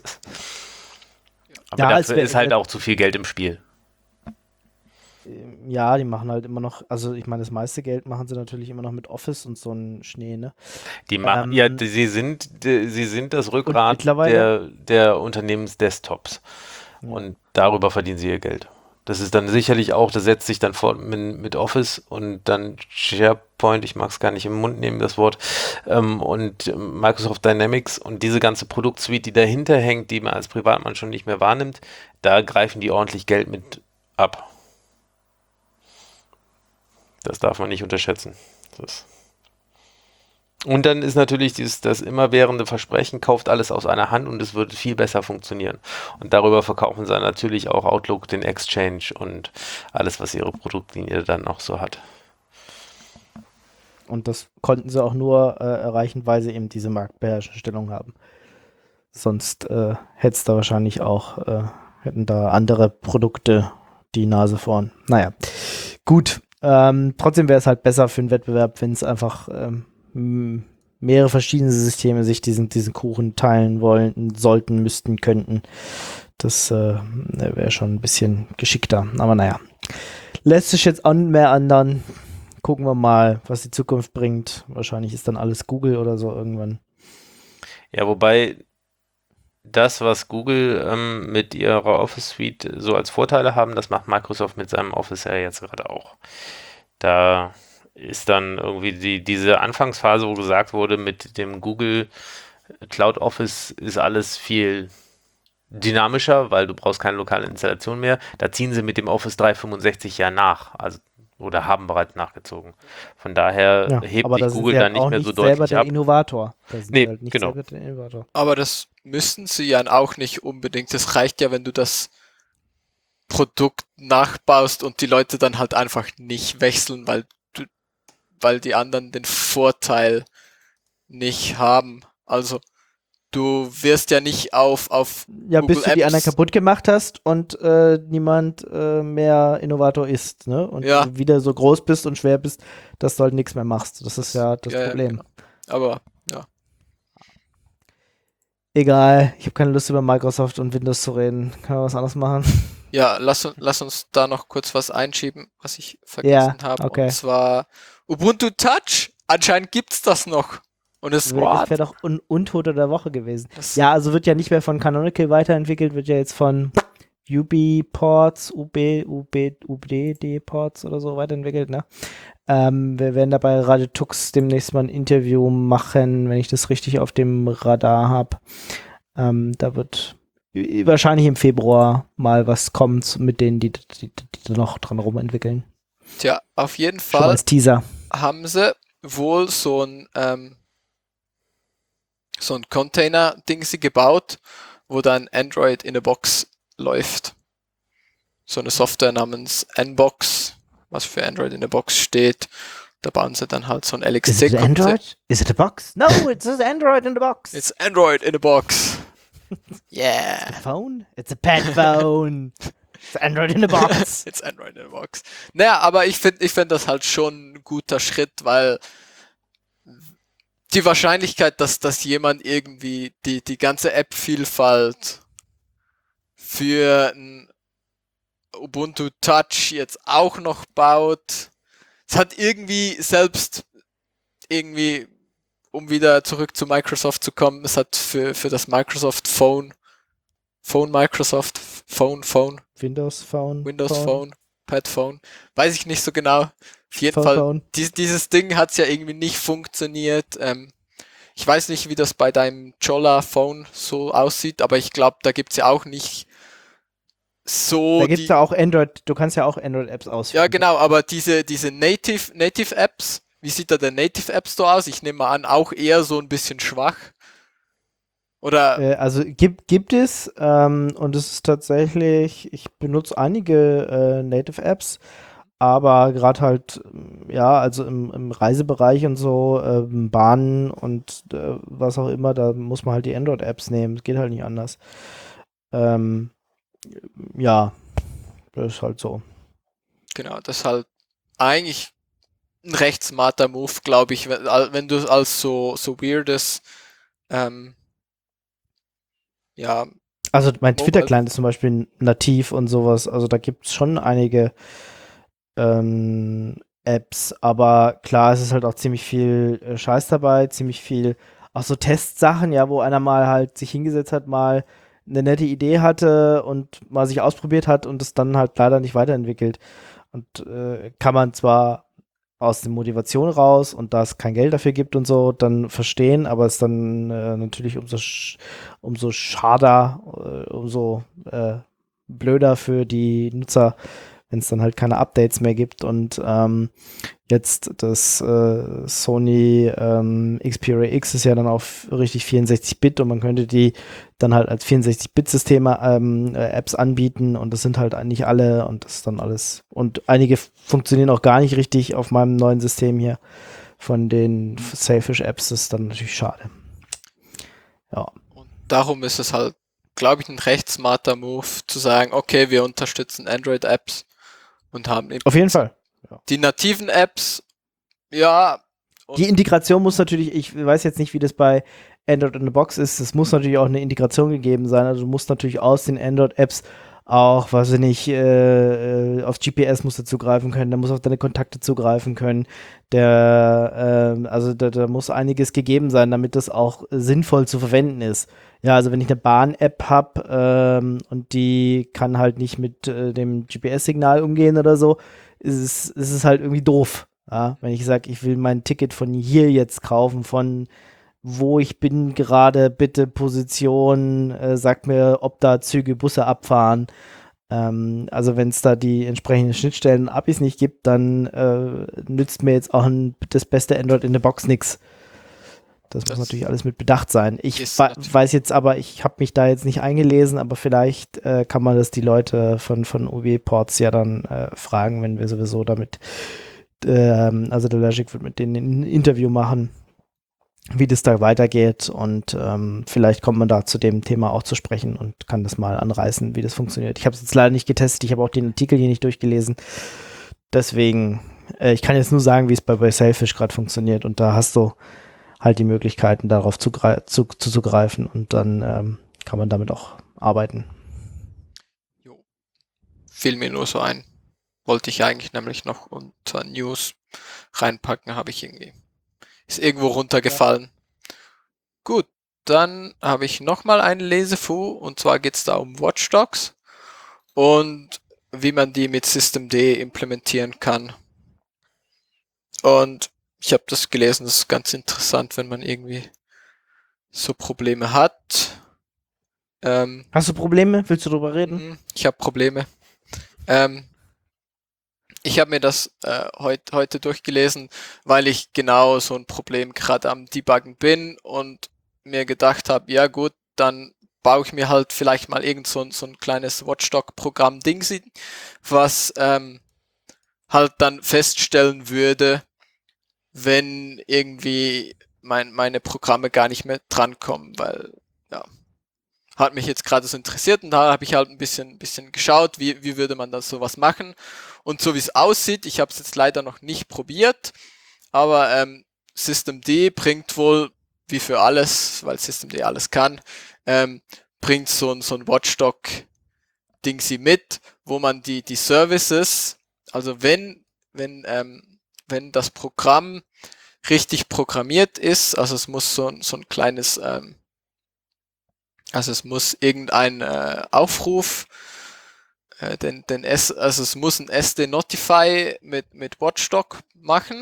Aber Ja, dafür es wär- ist halt auch zu viel Geld im Spiel. Ja, die machen halt immer noch, also ich meine, das meiste Geld machen sie natürlich immer noch mit Office und so ein Schnee, ne? Die machen, Ähm, ja, die- sie sind, die, sie sind das Rückgrat mittlerweile- der, der Unternehmensdesktops. Ja. Und darüber verdienen sie ihr Geld. Das ist dann sicherlich auch, das setzt sich dann fort mit, mit Office und dann SharePoint, ich mag es gar nicht im Mund nehmen, das Wort, ähm, und Microsoft Dynamics und diese ganze Produktsuite, die dahinter hängt, die man als Privatmann schon nicht mehr wahrnimmt, da greifen die ordentlich Geld mit ab. Das darf man nicht unterschätzen. Das und dann ist natürlich dieses, das immerwährende Versprechen, kauft alles aus einer Hand und es wird viel besser funktionieren. Und darüber verkaufen sie natürlich auch Outlook, den Exchange und alles, was ihre Produktlinie dann noch so hat. Und das konnten sie auch nur äh, erreichen, weil sie eben diese marktbeherrschende Stellung haben. Sonst äh, hätte es da wahrscheinlich auch, äh, hätten da andere Produkte die Nase vorn. Naja, gut. Ähm, trotzdem wäre es halt besser für den Wettbewerb, wenn es einfach ähm, m- mehrere verschiedene Systeme sich diesen, diesen Kuchen teilen wollen, sollten, müssten, könnten. Das äh, wäre schon ein bisschen geschickter. Aber naja, lässt sich jetzt auch nicht mehr ändern. Gucken wir mal, was die Zukunft bringt. Wahrscheinlich ist dann alles Google oder so irgendwann. Ja, wobei das, was Google ähm, mit ihrer Office Suite so als Vorteile haben, das macht Microsoft mit seinem Office ja jetzt gerade auch. Da ist dann irgendwie die, diese Anfangsphase, wo gesagt wurde, mit dem Google Cloud Office ist alles viel dynamischer, weil du brauchst keine lokale Installation mehr. Da ziehen sie mit dem Office dreihundertfünfundsechzig ja nach, also oder haben bereits nachgezogen. Von daher Ja, hebt aber sich das Google ist ja dann nicht auch mehr nicht so selber deutlich der ab. Innovator. Das ist Nee, halt nicht genau. selber der Innovator. Aber das müssten sie ja auch nicht unbedingt. Das reicht ja, wenn du das Produkt nachbaust und die Leute dann halt einfach nicht wechseln, weil du, weil die anderen den Vorteil nicht haben. Also du wirst ja nicht auf, auf Ja, Google bis du die Apps- anderen kaputt gemacht hast und äh, niemand äh, mehr Innovator ist, ne? Und Ja. du wieder so groß bist und schwer bist, dass du halt nichts mehr machst. Das ist ja das Ja, ja, Problem. genau. Aber ja. Egal, ich habe keine Lust über Microsoft und Windows zu reden. Kann man was anderes machen? Ja, lass, uns- lass uns da noch kurz was einschieben, was ich vergessen Ja, habe. okay. Und zwar Ubuntu Touch. Anscheinend gibt's das noch. Und es Das wäre doch un Untote der Woche gewesen. Das- Ja, also wird ja nicht mehr von Canonical weiterentwickelt, wird ja jetzt von U B-Ports, U B, U B, U B D-Ports oder so weiterentwickelt, ne? Ähm, wir werden dabei Radio Tux demnächst mal ein Interview machen, wenn ich das richtig auf dem Radar habe. Ähm, da wird wahrscheinlich im Februar mal was kommen mit denen, die, die, die da noch dran rumentwickeln. Tja, auf jeden Schon mal Fall als Teaser. haben sie wohl so ein ähm, so ein Container-Ding sie gebaut, wo dann Android in a Box läuft. So eine Software namens Nbox, was für Android in a Box steht. Da bauen sie dann halt so ein L X Is C. it Android? Is it a box? No, it's an Android in the box. It's Android in a Box. Yeah. a phone? It's a pet phone. It's Android in a box. It's Android in a Box. Naja, aber ich finde ich find das halt schon ein guter Schritt, weil die Wahrscheinlichkeit, dass, dass jemand irgendwie die, die ganze App-Vielfalt für ein Ubuntu Touch jetzt auch noch baut, es hat irgendwie selbst irgendwie, um wieder zurück zu Microsoft zu kommen, es hat für, für das Microsoft Phone, Phone Microsoft, Phone, Phone, Windows Phone. Windows Phone, Pad Phone, weiß ich nicht so genau. Auf jeden Phone, Fall, Phone. dies, dieses Ding hat ja irgendwie nicht funktioniert. Ähm, ich weiß nicht, wie das bei deinem Jolla Phone so aussieht, aber ich glaube, da gibt's ja auch nicht so Da gibt es die, ja auch Android, du kannst ja auch Android-Apps ausführen. ja genau, aber diese, diese Native, Native Apps, wie sieht da der Native App Store aus? Ich nehme mal an, auch eher so ein bisschen schwach. Oder, Äh, also gibt, gibt es ähm, und es ist tatsächlich, ich benutze einige äh, Native-Apps, aber gerade halt, ähm, ja, also im, im Reisebereich und so, ähm, Bahnen und äh, was auch immer, da muss man halt die Android-Apps nehmen. Es geht halt nicht anders. Ähm, ja, das ist halt so. genau, das ist halt eigentlich ein recht smarter Move, glaube ich, wenn, al- wenn du als so, so weirdes, ähm, ja, Also mein Mobile- Twitter-Client ist zum Beispiel nativ und sowas. Also da gibt es schon einige ähm, Apps, aber klar, es ist halt auch ziemlich viel äh, Scheiß dabei, ziemlich viel auch so Testsachen, ja, wo einer mal halt sich hingesetzt hat, mal eine nette Idee hatte und mal sich ausprobiert hat und es dann halt leider nicht weiterentwickelt. Und äh, kann man zwar aus der Motivation raus und da es kein Geld dafür gibt und so, dann verstehen, aber es ist dann äh, natürlich umso, sch umso schader, äh, umso äh, blöder für die Nutzer, wenn es dann halt keine Updates mehr gibt und ähm, jetzt das äh, Sony ähm, Xperia X ist ja dann auf richtig vierundsechzig Bit und man könnte die dann halt als vierundsechzig Bit Systeme ähm, äh, Apps anbieten und das sind halt nicht alle und das ist dann alles und einige funktionieren auch gar nicht richtig auf meinem neuen System hier von den Sailfish Apps, das ist dann natürlich schade. Ja. und darum ist es halt, glaube ich, ein recht smarter Move zu sagen, okay, wir unterstützen Android-Apps und haben eben Auf jeden Fall. die nativen Apps, ja, und Die Integration muss natürlich, ich weiß jetzt nicht, wie das bei Android in the Box ist, es muss natürlich auch eine Integration gegeben sein, also du musst natürlich aus den Android-Apps auch, weiß ich nicht, äh, auf G P S musst du zugreifen können, der muss auf deine Kontakte zugreifen können, der, äh, also da, da muss einiges gegeben sein, damit das auch sinnvoll zu verwenden ist. Ja, also wenn ich eine Bahn-App habe ähm, und die kann halt nicht mit äh, dem G P S-Signal umgehen oder so, ist es, ist es halt irgendwie doof. Ja? Wenn ich sage, ich will mein Ticket von hier jetzt kaufen, von wo ich bin gerade, bitte Position, äh, sag mir, ob da Züge, Busse abfahren. Ähm, also wenn es da die entsprechenden Schnittstellen und A P Is nicht gibt, dann äh, nützt mir jetzt auch ein, das beste Android in der Box nichts. Das, das muss natürlich alles mit Bedacht sein. Ich we- weiß jetzt aber, ich habe mich da jetzt nicht eingelesen, aber vielleicht äh, kann man das die Leute von, von U W-Ports ja dann äh, fragen, wenn wir sowieso damit, ähm, also der Logic wird mit denen ein Interview machen, wie das da weitergeht und ähm, vielleicht kommt man da zu dem Thema auch zu sprechen und kann das mal anreißen, wie das funktioniert. Ich habe es jetzt leider nicht getestet, ich habe auch den Artikel hier nicht durchgelesen, deswegen, äh, ich kann jetzt nur sagen, wie es bei, bei Sailfish gerade funktioniert und da hast du halt die Möglichkeiten, darauf zugre- zu, zuzugreifen und dann ähm, kann man damit auch arbeiten. Jo. Fiel mir nur so ein. Wollte ich eigentlich nämlich noch unter News reinpacken, habe ich irgendwie ist irgendwo runtergefallen. Ja. Gut, dann habe ich nochmal einen Lesefu und zwar geht es da um Watchdogs und wie man die mit Systemd implementieren kann. Und ich habe das gelesen, das ist ganz interessant, wenn man irgendwie so Probleme hat. Ähm, Hast du Probleme? Willst du drüber reden? Ich habe Probleme. Ähm, Ich habe mir das äh, heut, heute durchgelesen, weil ich genau so ein Problem gerade am Debuggen bin und mir gedacht habe, ja gut, dann baue ich mir halt vielleicht mal irgend so ein, so ein kleines Watchdog-Programm-Ding, was ähm, halt dann feststellen würde, wenn irgendwie mein, meine Programme gar nicht mehr drankommen, weil ja, hat mich jetzt gerade so interessiert und da habe ich halt ein bisschen, bisschen geschaut, wie, wie würde man das sowas machen. Und so wie es aussieht, ich habe es jetzt leider noch nicht probiert, aber ähm, Systemd bringt wohl, wie für alles, weil Systemd alles kann, ähm, bringt so ein, so ein Watchdog-Dingsy mit, wo man die, die Services, also wenn, wenn, ähm, wenn das Programm richtig programmiert ist, also es muss so, so ein kleines, ähm, also es muss irgendein äh, Aufruf, äh, den, den S, also es muss ein S D Notify mit, mit Watchdog machen.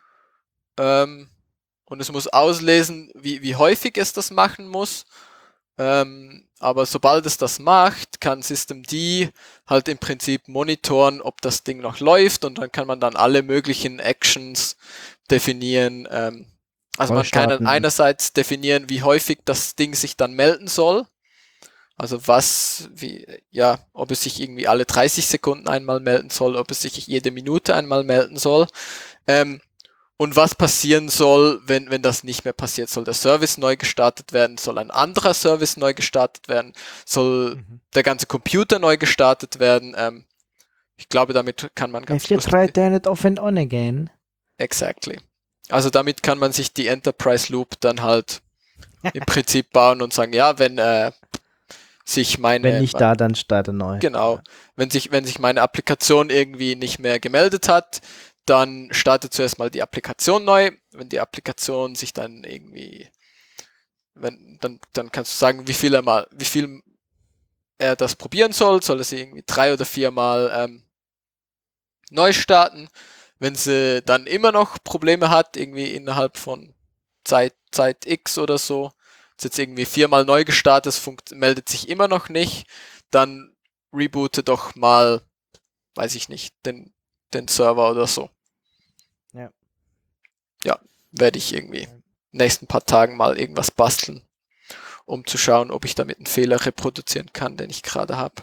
Ähm, und es muss auslesen, wie, wie häufig es das machen muss. Ähm, aber sobald es das macht, kann Systemd halt im Prinzip monitoren, ob das Ding noch läuft und dann kann man dann alle möglichen Actions definieren. Ähm, also man kann dann einerseits definieren, wie häufig das Ding sich dann melden soll. Also was, wie, ja, ob es sich irgendwie alle dreißig Sekunden einmal melden soll, ob es sich jede Minute einmal melden soll. Ähm, und was passieren soll, wenn, wenn das nicht mehr passiert. Soll der Service neu gestartet werden? Soll ein anderer Service neu gestartet werden? Soll mhm. der ganze Computer neu gestartet werden? Ähm, ich glaube, damit kann man ganz If you try turn it off and on again. Exactly. Also damit kann man sich die Enterprise Loop dann halt im Prinzip bauen und sagen, ja, wenn äh, sich meine... Wenn nicht da, dann starte neu. Genau. Wenn sich, wenn sich meine Applikation irgendwie nicht mehr gemeldet hat, dann startet zuerst mal die Applikation neu. Wenn die Applikation sich dann irgendwie... wenn dann, dann kannst du sagen, wie viel er mal, wie viel er das probieren soll. Soll er sie irgendwie drei oder vier Mal ähm, neu starten. Wenn sie dann immer noch Probleme hat, irgendwie innerhalb von Zeit, Zeit X oder so, ist jetzt irgendwie viermal neu gestartet, es funkt, meldet sich immer noch nicht, dann reboote doch mal, weiß ich nicht, den, den Server oder so. Ja. Ja, werde ich irgendwie in den nächsten paar Tagen mal irgendwas basteln, um zu schauen, ob ich damit einen Fehler reproduzieren kann, den ich gerade habe.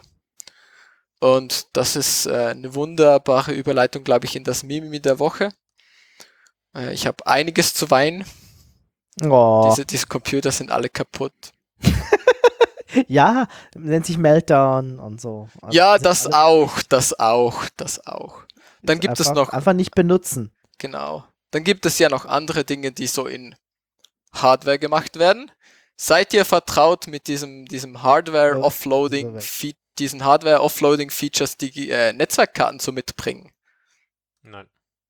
Und das ist äh, eine wunderbare Überleitung, glaube ich, in das Mimimi der Woche. Äh, ich habe einiges zu weinen. Oh. Diese, diese Computer sind alle kaputt. Ja, nennt sich Meltdown und so. Also ja, das auch, das auch, das auch. Dann gibt einfach, es noch... Einfach nicht benutzen. Genau. Dann gibt es ja noch andere Dinge, die so in Hardware gemacht werden. Seid ihr vertraut mit diesem, diesem Hardware-Offloading-Feature? diesen Hardware-Offloading-Features die äh, Netzwerkkarten so mitbringen? Nein.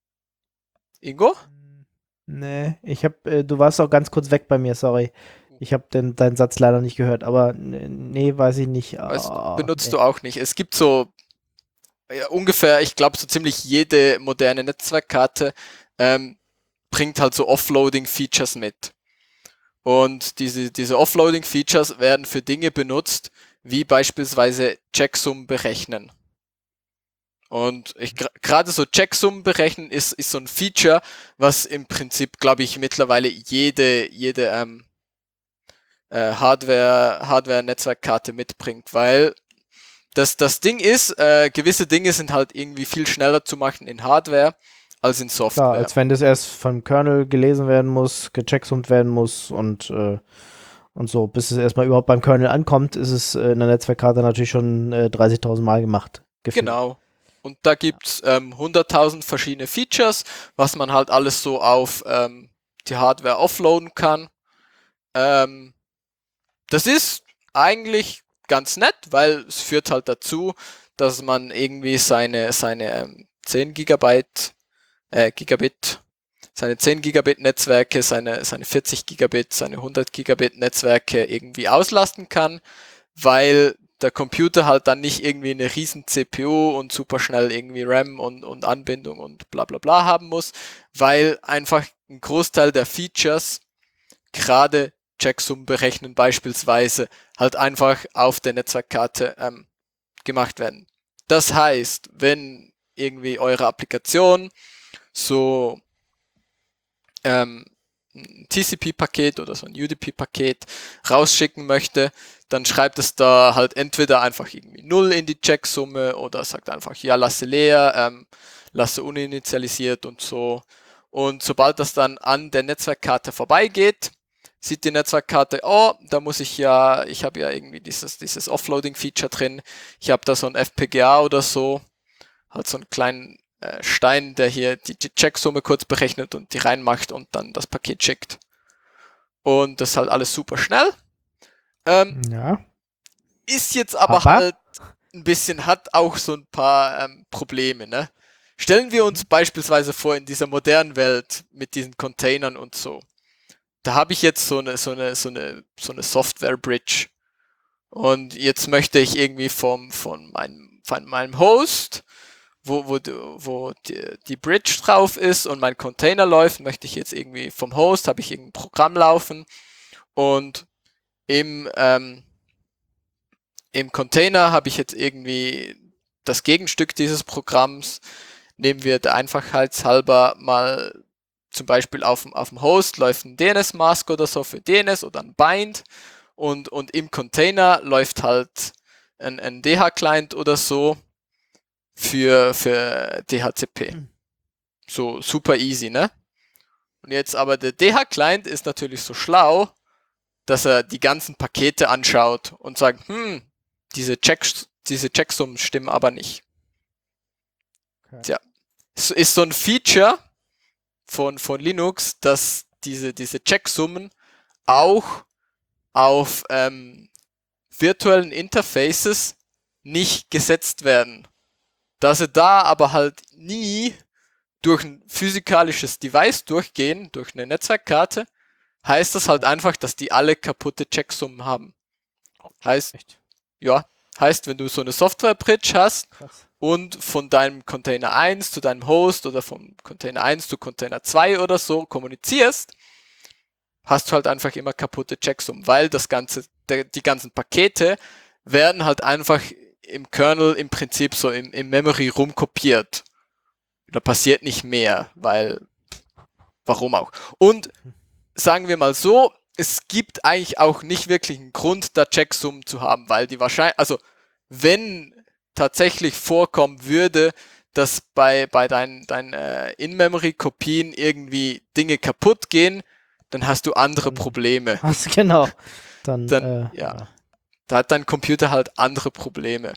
Ingo? Nee, ich hab, äh, du warst auch ganz kurz weg bei mir, sorry. Ich habe deinen Satz leider nicht gehört, aber n- nee, weiß ich nicht. Weißt, Oh, benutzt nee. du auch nicht. Es gibt so ja, ungefähr, ich glaube, so ziemlich jede moderne Netzwerkkarte ähm, bringt halt so Offloading-Features mit. Und diese, diese Offloading-Features werden für Dinge benutzt, wie beispielsweise Checksum berechnen. Und ich gra- gerade so Checksum berechnen ist, ist so ein Feature, was im Prinzip, glaube ich, mittlerweile jede, jede ähm, äh, Hardware, Hardware-Netzwerkkarte mitbringt, weil das, das Ding ist, äh, gewisse Dinge sind halt irgendwie viel schneller zu machen in Hardware als in Software. Klar, als wenn das erst vom Kernel gelesen werden muss, gechecksummt werden muss und, äh, und so. Bis es erstmal überhaupt beim Kernel ankommt, ist es äh, in der Netzwerkkarte natürlich schon äh, dreißigtausend Mal gemacht. gefühlt. Genau. Und da gibt's ähm, hunderttausend verschiedene Features, was man halt alles so auf ähm, die Hardware offloaden kann. Ähm, das ist eigentlich ganz nett, weil es führt halt dazu, dass man irgendwie seine, seine ähm, zehn Gigabyte, äh, Gigabit, seine zehn Gigabit Netzwerke, seine, seine vierzig Gigabit, seine hundert Gigabit Netzwerke irgendwie auslasten kann, weil der Computer halt dann nicht irgendwie eine riesen C P U und super schnell irgendwie RAM und, und Anbindung und bla bla bla haben muss, weil einfach ein Großteil der Features, gerade Checksum berechnen beispielsweise, halt einfach auf der Netzwerkkarte ähm, gemacht werden. Das heißt, wenn irgendwie eure Applikation so ähm, ein T C P-Paket oder so ein U D P-Paket rausschicken möchte, dann schreibt es da halt entweder einfach irgendwie null in die Checksumme oder sagt einfach, ja, lasse leer, ähm, lasse uninitialisiert und so. Und sobald das dann an der Netzwerkkarte vorbeigeht, sieht die Netzwerkkarte, oh, da muss ich ja, ich habe ja irgendwie dieses, dieses Offloading-Feature drin, ich habe da so ein F P G A oder so, halt so einen kleinen äh, Stein, der hier die, die Checksumme kurz berechnet und die reinmacht und dann das Paket schickt. Und das ist halt alles super schnell. Ähm, Ja. ist jetzt aber Aber? halt ein bisschen, hat auch so ein paar ähm, Probleme, ne? Stellen wir uns beispielsweise vor, in dieser modernen Welt mit diesen Containern und so. Da habe ich jetzt so eine, so eine, so eine, so eine Software-Bridge. Und jetzt möchte ich irgendwie vom, von meinem, von meinem Host, wo, wo, wo die, die Bridge drauf ist und mein Container läuft, möchte ich jetzt irgendwie vom Host, habe ich irgendein Programm laufen und im, ähm, im Container habe ich jetzt irgendwie das Gegenstück dieses Programms. Nehmen wir der Einfachheit halber mal zum Beispiel auf dem, auf dem Host läuft ein D N S-Mask oder so für D N S oder ein Bind und, und im Container läuft halt ein, ein D H-Client oder so für, für D H C P. So super easy, ne? Und jetzt aber der D H-Client ist natürlich so schlau, dass er die ganzen Pakete anschaut und sagt, hm, diese Checks, diese Checksummen stimmen aber nicht. Okay. Tja, es ist so ein Feature von, von Linux, dass diese, diese Checksummen auch auf ähm, virtuellen Interfaces nicht gesetzt werden. Da sie da aber halt nie durch ein physikalisches Device durchgehen, durch eine Netzwerkkarte, heißt das halt einfach, dass die alle kaputte Checksummen haben. Heißt, Echt? ja, heißt, wenn du so eine Software-Bridge hast Krass. und von deinem Container eins zu deinem Host oder vom Container eins zu Container zwei oder so kommunizierst, hast du halt einfach immer kaputte Checksummen, weil das ganze, der, die ganzen Pakete werden halt einfach im Kernel im Prinzip so im, im Memory rumkopiert. Da passiert nicht mehr, weil warum auch. Und sagen wir mal so, es gibt eigentlich auch nicht wirklich einen Grund, da Checksummen zu haben, weil die wahrscheinlich, also wenn tatsächlich vorkommen würde, dass bei, bei deinen, deinen äh, In-Memory-Kopien irgendwie Dinge kaputt gehen, dann hast du andere Dann- Probleme. Hast, genau. Dann, Dann, äh, ja. ja. Da hat dein Computer halt andere Probleme.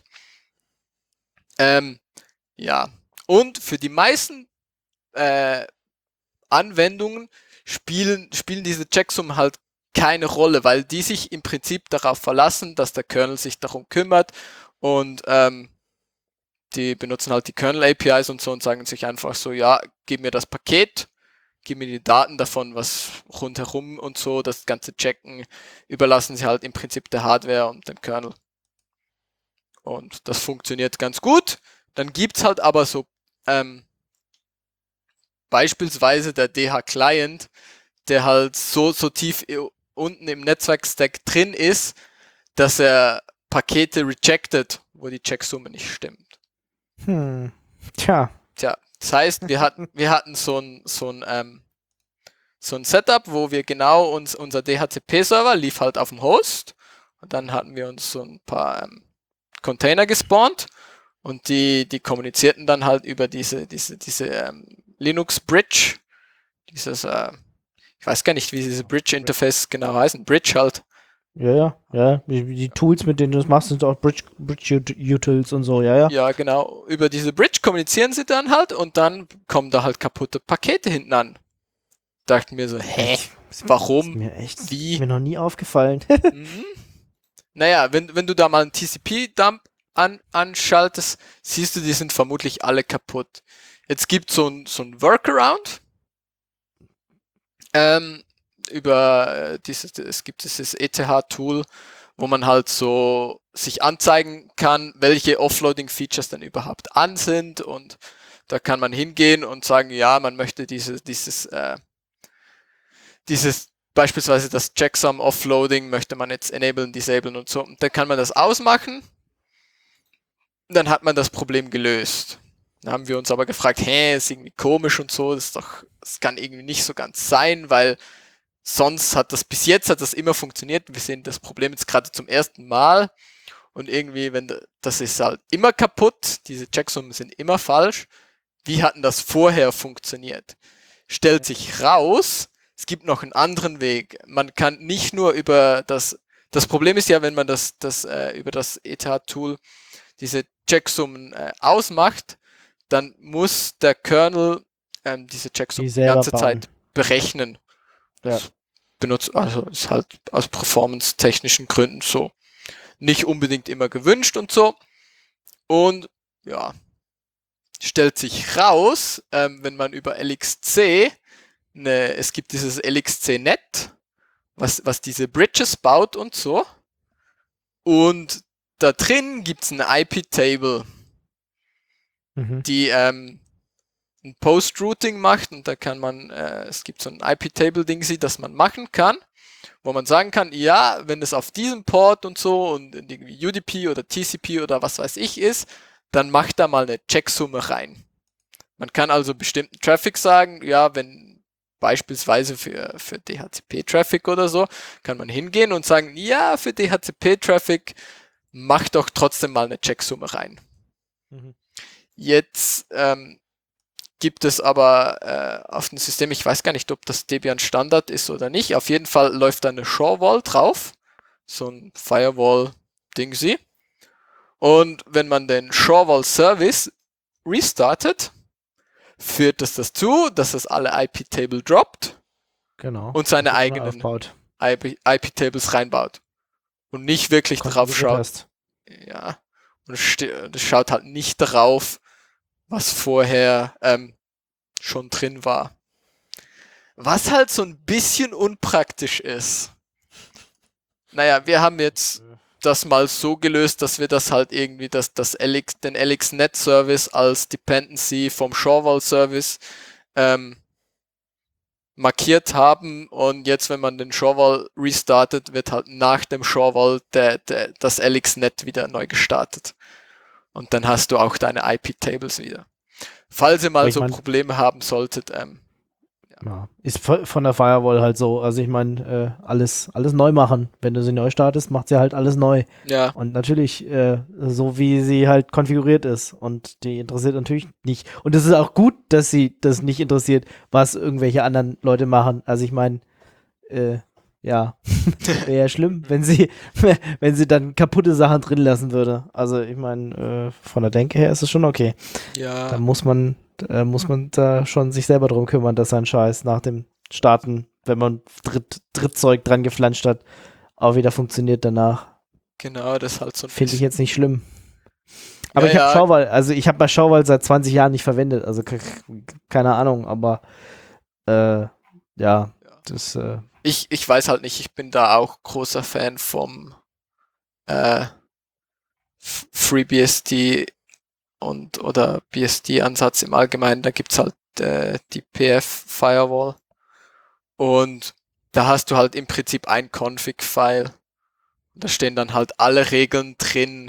Ähm, ja. Und für die meisten äh, Anwendungen spielen, spielen diese Checksummen halt keine Rolle, weil die sich im Prinzip darauf verlassen, dass der Kernel sich darum kümmert Und ähm, die benutzen halt die Kernel-A P Is und so und sagen sich einfach so, ja, gib mir das Paket, gib mir die Daten davon, was rundherum und so, das ganze Checken, überlassen sie halt im Prinzip der Hardware und dem Kernel. Und das funktioniert ganz gut. Dann gibt's halt aber so ähm, beispielsweise der D H-Client, der halt so, so tief unten im Netzwerkstack drin ist, dass er Pakete rejected, wo die Checksumme nicht stimmt. Hm. Tja. Tja, das heißt, wir hatten, wir hatten so ein, so ein, ähm, so ein Setup, wo wir genau uns, unser D H C P-Server lief halt auf dem Host und dann hatten wir uns so ein paar ähm, Container gespawnt und die, die kommunizierten dann halt über diese, diese, diese ähm, Linux Bridge, dieses, äh, ich weiß gar nicht, wie diese Bridge-Interface genau heißen, Bridge halt. Ja, ja, ja. Die, die Tools, mit denen du das machst, sind auch Bridge, Bridge Utils und so, ja, ja. Ja, genau. Über diese Bridge kommunizieren sie dann halt und dann kommen da halt kaputte Pakete hinten an. Dachte mir so, hä? Warum? Ist mir echt Wie? Ist mir noch nie aufgefallen. Mhm. Naja, wenn, wenn du da mal einen T C P-Dump an, anschaltest, siehst du, die sind vermutlich alle kaputt. Jetzt gibt so ein, so ein Workaround. Ähm, über äh, dieses, es gibt dieses E T H-Tool, wo man halt so sich anzeigen kann, welche Offloading-Features denn überhaupt an sind und da kann man hingehen und sagen, ja, man möchte diese, dieses, äh, dieses, beispielsweise das Checksum Offloading möchte man jetzt enablen, disablen und so. Und dann kann man das ausmachen. Dann hat man das Problem gelöst. Dann haben wir uns aber gefragt, hä, ist irgendwie komisch und so, das ist doch, das kann irgendwie nicht so ganz sein, weil sonst hat das, bis jetzt hat das immer funktioniert. Wir sehen das Problem jetzt gerade zum ersten Mal und irgendwie, wenn das ist halt immer kaputt, diese Checksummen sind immer falsch. Wie hat denn das vorher funktioniert? Stellt sich raus, es gibt noch einen anderen Weg. Man kann nicht nur über das, das Problem ist ja, wenn man das, das äh, über das E T H-Tool diese Checksummen äh, ausmacht, dann muss der Kernel ähm, diese Checksummen die, die ganze bauen. Zeit berechnen. Das ja. benutzt, also ist halt aus performance-technischen Gründen so nicht unbedingt immer gewünscht und so. Und ja, stellt sich raus, ähm, wenn man über L X C, ne, es gibt dieses L X C-Net, was, was diese Bridges baut und so. Und da drin gibt's ein I P-Table, mhm. die ähm, ein Post-Routing macht und da kann man, äh, es gibt so ein I P-Table-Ding, das man machen kann, wo man sagen kann, ja, wenn es auf diesem Port und so und irgendwie U D P oder T C P oder was weiß ich ist, dann macht da mal eine Checksumme rein. Man kann also bestimmten Traffic sagen, ja, wenn beispielsweise für, für D H C P-Traffic oder so, kann man hingehen und sagen, ja, für D H C P-Traffic mach doch trotzdem mal eine Checksumme rein. Mhm. Jetzt ähm, gibt es aber äh, auf dem System, ich weiß gar nicht, ob das Debian Standard ist oder nicht, auf jeden Fall läuft da eine Shorewall drauf, so ein Firewall-Dingsy. Und wenn man den Shorewall-Service restartet, führt das dazu, dass es alle I P-Table droppt genau. und seine eigenen I P-Tables reinbaut. Und nicht wirklich drauf schaut. Ja. Und es, st- es schaut halt nicht darauf, was vorher ähm, schon drin war. Was halt so ein bisschen unpraktisch ist. Naja, wir haben jetzt das mal so gelöst, dass wir das halt irgendwie, das, das L X, den L X Net Service als Dependency vom Shorewall Service ähm, markiert haben und jetzt, wenn man den Shorewall restartet, wird halt nach dem Shorewall der, der, das L X Net wieder neu gestartet. Und dann hast du auch deine I P-Tables wieder. Falls ihr mal so mein, Probleme haben solltet, ähm, ja. Ja, ist von der Firewall halt so. Also ich meine, äh, alles, alles neu machen. Wenn du sie neu startest, macht sie halt alles neu. Ja. Und natürlich äh, so, wie sie halt konfiguriert ist. Und die interessiert natürlich nicht. Und es ist auch gut, dass sie das nicht interessiert, was irgendwelche anderen Leute machen. Also ich meine, äh, ja, wäre ja schlimm, wenn sie, wenn sie dann kaputte Sachen drin lassen würde. Also ich meine, äh, von der Denke her ist es schon okay. Ja. Da muss man, äh, muss man da schon sich selber drum kümmern, dass sein Scheiß nach dem Starten, wenn man Dritt, Drittzeug dran geflanscht hat, auch wieder funktioniert danach. Genau, das ist halt so ein Finde ich jetzt nicht schlimm. Aber Ja, ich habe ja. Schauwahl, also ich habe bei Schauwahl seit zwanzig Jahren nicht verwendet, also ke- keine Ahnung, aber äh, ja, das äh, Ich, ich weiß halt nicht, ich bin da auch großer Fan vom äh, F- FreeBSD und oder B S D-Ansatz im Allgemeinen. Da gibt's halt äh, die P F-Firewall und da hast du halt im Prinzip ein Config-File. Da stehen dann halt alle Regeln drin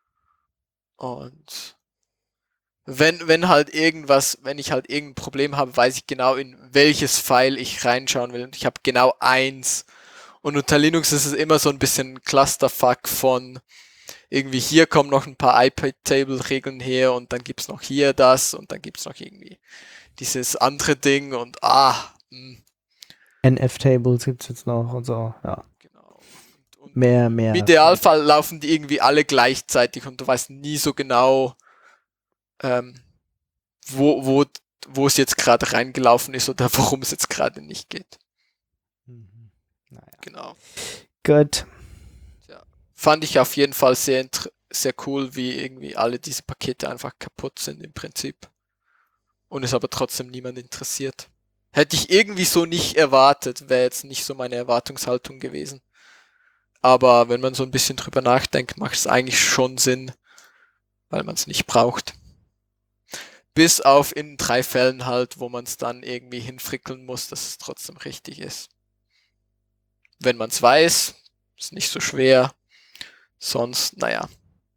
und wenn, wenn halt irgendwas, wenn ich halt irgendein Problem habe, weiß ich genau, in welches File ich reinschauen will. Und ich habe genau eins. Und unter Linux ist es immer so ein bisschen Clusterfuck von irgendwie hier kommen noch ein paar I P Table-Regeln her und dann gibt's noch hier das und dann gibt's noch irgendwie dieses andere Ding und ah, mh, N F-Tables gibt's jetzt noch und so, ja. genau. Und, und Mehr, im mehr. Idealfall laufen die irgendwie alle gleichzeitig und du weißt nie so genau, ähm, wo, wo, wo es jetzt gerade reingelaufen ist oder worum es jetzt gerade nicht geht. Mhm. Naja. Genau. Gut. Fand ich auf jeden Fall sehr, int- sehr cool, wie irgendwie alle diese Pakete einfach kaputt sind im Prinzip. Und es aber trotzdem niemand interessiert. Hätte ich irgendwie so nicht erwartet, wäre jetzt nicht so meine Erwartungshaltung gewesen. Aber wenn man so ein bisschen drüber nachdenkt, macht es eigentlich schon Sinn, weil man es nicht braucht. Bis auf in drei Fällen halt, wo man es dann irgendwie hinfrickeln muss, dass es trotzdem richtig ist. Wenn man es weiß, ist nicht so schwer. Sonst, naja.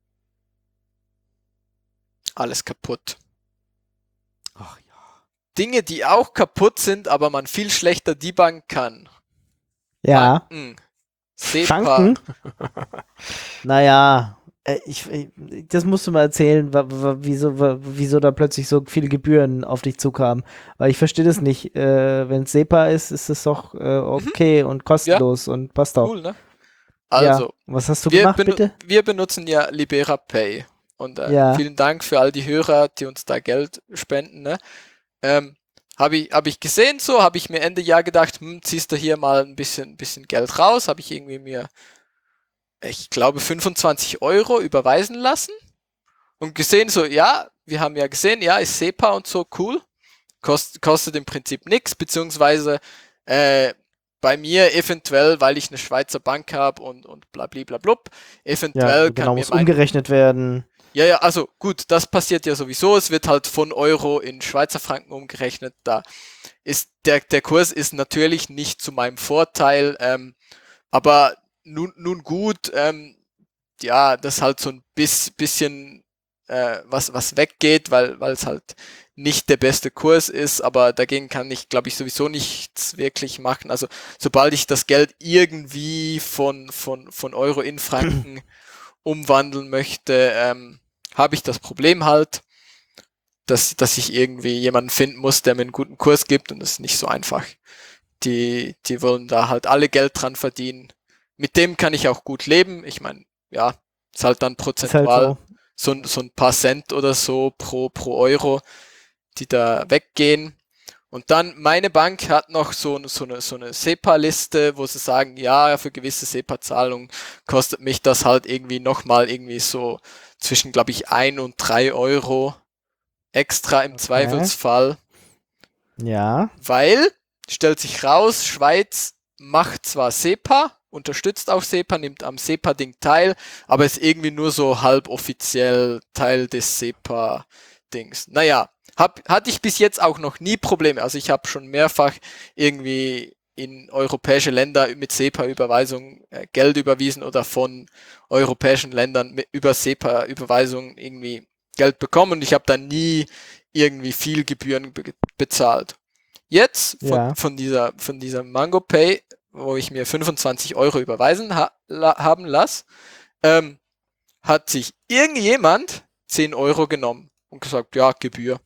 Alles kaputt. Ach ja. Dinge, die auch kaputt sind, aber man viel schlechter debuggen kann. Ja. Banken. SEPA. Schanken? Naja, äh, ich, ich, das musst du mal erzählen, wa, wa, wieso, wa, wieso da plötzlich so viele Gebühren auf dich zukamen. Weil ich verstehe das nicht. Äh, wenn es SEPA ist, ist es doch äh, okay und kostenlos und passt auch. Cool, ne? Also, Ja. Was hast du wir, gemacht, benu bitte? wir benutzen ja Libera Pay. Und äh, Ja. vielen Dank für all die Hörer, die uns da Geld spenden. Ne? Ähm, habe ich, hab ich gesehen so, habe ich mir Ende Jahr gedacht, hm, ziehst du hier mal ein bisschen, bisschen Geld raus, habe ich irgendwie mir, ich glaube, fünfundzwanzig Euro überweisen lassen und gesehen so, ja, wir haben ja gesehen, ja, ist SEPA und so, cool, Kost, kostet im Prinzip nichts, beziehungsweise äh, bei mir eventuell, weil ich eine Schweizer Bank habe und, und blablabla, eventuell Ja, genau, kann mir muss mein umgerechnet werden. ja, ja, also gut, das passiert ja sowieso. Es wird halt von Euro in Schweizer Franken umgerechnet. Da ist der, der Kurs ist natürlich nicht zu meinem Vorteil, ähm, aber nun, nun gut, ähm, ja, das halt so ein bis, bisschen äh, was, was weggeht, weil, weil es halt nicht der beste Kurs ist, aber dagegen kann ich, glaube ich, sowieso nichts wirklich machen. Also sobald ich das Geld irgendwie von, von, von Euro in Franken umwandeln möchte, ähm, habe ich das Problem halt, dass, dass ich irgendwie jemanden finden muss, der mir einen guten Kurs gibt und das ist nicht so einfach. Die, die wollen da halt alle Geld dran verdienen. Mit dem kann ich auch gut leben. Ich meine, ja, ist halt dann Ist halt prozentual so. so, so ein paar Cent oder so pro, pro Euro, die da weggehen. Und dann, meine Bank hat noch so, so eine, so eine SEPA-Liste, wo sie sagen, ja, für gewisse SEPA-Zahlungen kostet mich das halt irgendwie nochmal irgendwie so zwischen, glaube ich, ein und drei Euro extra im Okay. Zweifelsfall. Ja. Weil, stellt sich raus, Schweiz macht zwar SEPA, unterstützt auch SEPA, nimmt am SEPA-Ding teil, aber ist irgendwie nur so halboffiziell Teil des SEPA-Dings. Naja, hab, hatte ich bis jetzt auch noch nie Probleme. Also ich habe schon mehrfach irgendwie in europäische Länder mit SEPA-Überweisung äh, Geld überwiesen oder von europäischen Ländern mit, über SEPA-Überweisung irgendwie Geld bekommen und ich habe da nie irgendwie viel Gebühren be bezahlt. Jetzt von, Ja. von dieser von dieser Mango Pay, wo ich mir fünfundzwanzig Euro überweisen ha la haben lasse, ähm, hat sich irgendjemand zehn Euro genommen und gesagt, ja, Gebühr.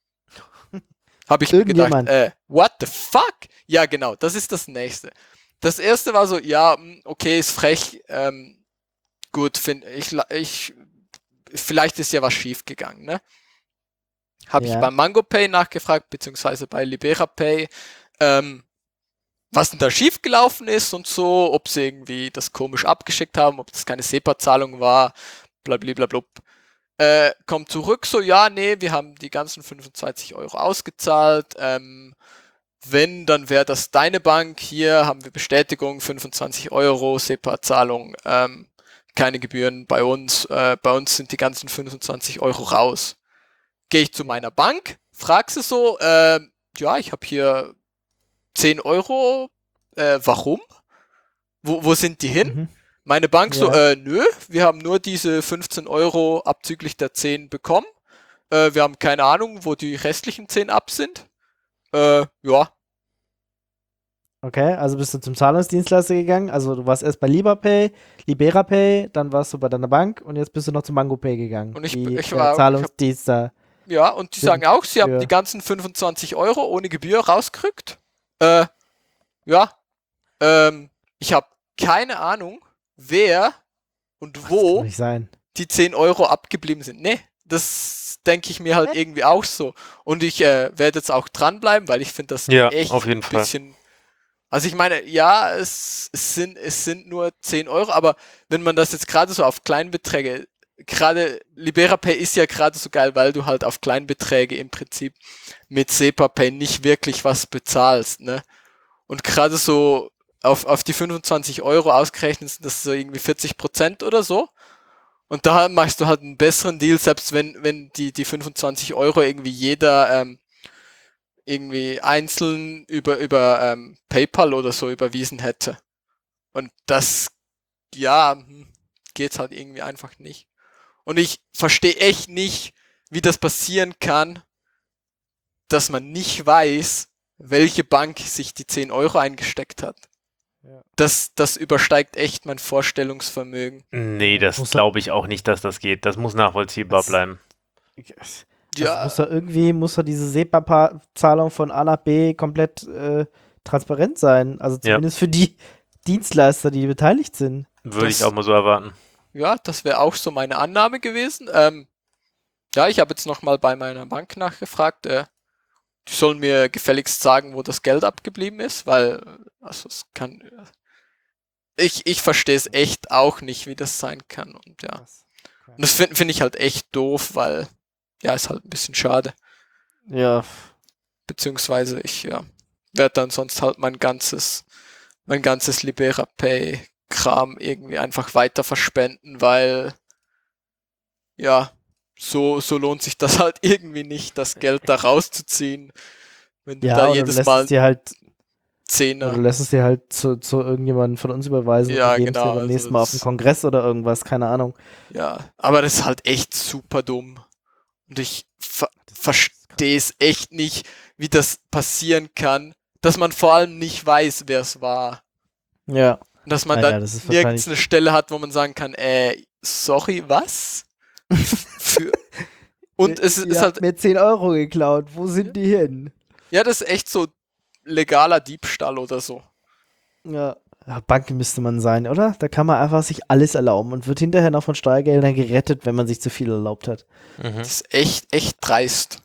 Habe ich mir gedacht, Irgendjemand. äh, what the fuck? Ja, genau, das ist das nächste. Das erste war so, ja, okay, ist frech, ähm, gut, finde ich, ich, vielleicht ist ja was schief gegangen, ne? Habe Ja. ich beim Mango Pay nachgefragt, beziehungsweise bei Libera Pay, ähm, was denn da schiefgelaufen ist und so, ob sie irgendwie das komisch abgeschickt haben, ob das keine SEPA-Zahlung war, blablabla. äh, kommt zurück, so, ja, nee, wir haben die ganzen fünfundzwanzig Euro ausgezahlt, ähm, wenn, dann wäre das deine Bank, hier haben wir Bestätigung, fünfundzwanzig Euro, SEPA-Zahlung, ähm, keine Gebühren bei uns, äh, bei uns sind die ganzen fünfundzwanzig Euro raus. Gehe ich zu meiner Bank, frag sie so, äh, ja, ich habe hier zehn Euro, äh, warum? Wo, wo sind die hin? Mhm. Meine Bank so, Ja. äh, nö, wir haben nur diese fünfzehn Euro abzüglich der zehn bekommen. Äh, wir haben keine Ahnung, wo die restlichen zehn ab sind. Äh, ja. Okay, also bist du zum Zahlungsdienstleister gegangen. Also du warst erst bei LiberaPay, LiberaPay, dann warst du bei deiner Bank und jetzt bist du noch zu MangoPay gegangen. Und ich- die, ich der war- ich hab- Zahlungsdienst da. Ja, und die Für- sagen auch, sie haben für- die ganzen fünfundzwanzig Euro ohne Gebühr rausgerückt. Äh, ja. Ähm, ich habe keine Ahnung, wer und Kann wo nicht sein. die zehn Euro abgeblieben sind. Nee, das denke ich mir halt irgendwie auch so. Und ich äh, werde jetzt auch dranbleiben, weil ich finde das Ja, echt auf jeden ein Fall. bisschen. Also ich meine, ja, es, es sind es sind nur zehn Euro, aber wenn man das jetzt gerade so auf Kleinbeträge, gerade LiberaPay ist ja gerade so geil, weil du halt auf Kleinbeträge im Prinzip mit SEPA-Pay nicht wirklich was bezahlst, ne? Und gerade so auf, auf die fünfundzwanzig Euro ausgerechnet sind das so irgendwie vierzig Prozent oder so. Und da machst du halt einen besseren Deal, selbst wenn, wenn die, die fünfundzwanzig Euro irgendwie jeder ähm, irgendwie einzeln über, über ähm, PayPal oder so überwiesen hätte. Und das, ja, hm, geht's halt irgendwie einfach nicht. Und ich verstehe echt nicht, wie das passieren kann, dass man nicht weiß, welche Bank sich die zehn Euro eingesteckt hat. Ja. Das, das übersteigt echt mein Vorstellungsvermögen. Nee, das Muss- glaube ich auch nicht, dass das geht. Das muss nachvollziehbar Das- bleiben. Also muss er irgendwie, muss er diese SEPA-Zahlung von A nach B komplett äh, transparent sein. Also Ja. zumindest für die Dienstleister, die beteiligt sind. Würde ich Das- auch mal so erwarten. Ja, das wäre auch so meine Annahme gewesen. Ähm, ja, ich habe jetzt nochmal bei meiner Bank nachgefragt. Äh, die sollen mir gefälligst sagen, wo das Geld abgeblieben ist, weil, also es kann. Ich, ich verstehe es echt auch nicht, wie das sein kann. Und ja. Und das finde find ich halt echt doof, weil, ja, ist halt ein bisschen schade. Ja, Beziehungsweise ich, ja, werde dann sonst halt mein ganzes, mein ganzes LiberaPay-Kram irgendwie einfach weiter verspenden, weil, ja, so, so lohnt sich das halt irgendwie nicht, das Geld da rauszuziehen, wenn du ja, da oder du jedes lässt Mal es dir halt, oder du Zehner. lässt es dir halt zu, zu irgendjemandem von uns überweisen Ja, und geben es genau, dir beim also nächsten Mal auf das- dem Kongress oder irgendwas, keine Ahnung. Ja, aber das ist halt echt super dumm. Und ich ver verstehe es echt nicht, wie das passieren kann, dass man vor allem nicht weiß, wer es war. Ja. Und dass man Naja, dann das ist nirgends wahrscheinlich- eine Stelle hat, wo man sagen kann, äh, sorry, was? Für Und es ist, Ihr ist habt halt, mir zehn Euro geklaut, wo sind die hin? ja, das ist echt so legaler Diebstahl oder so. Ja. Ja, Bank müsste man sein, oder? Da kann man einfach sich alles erlauben und wird hinterher noch von Steuergeldern gerettet, wenn man sich zu viel erlaubt hat. Mhm. Das ist echt, echt dreist.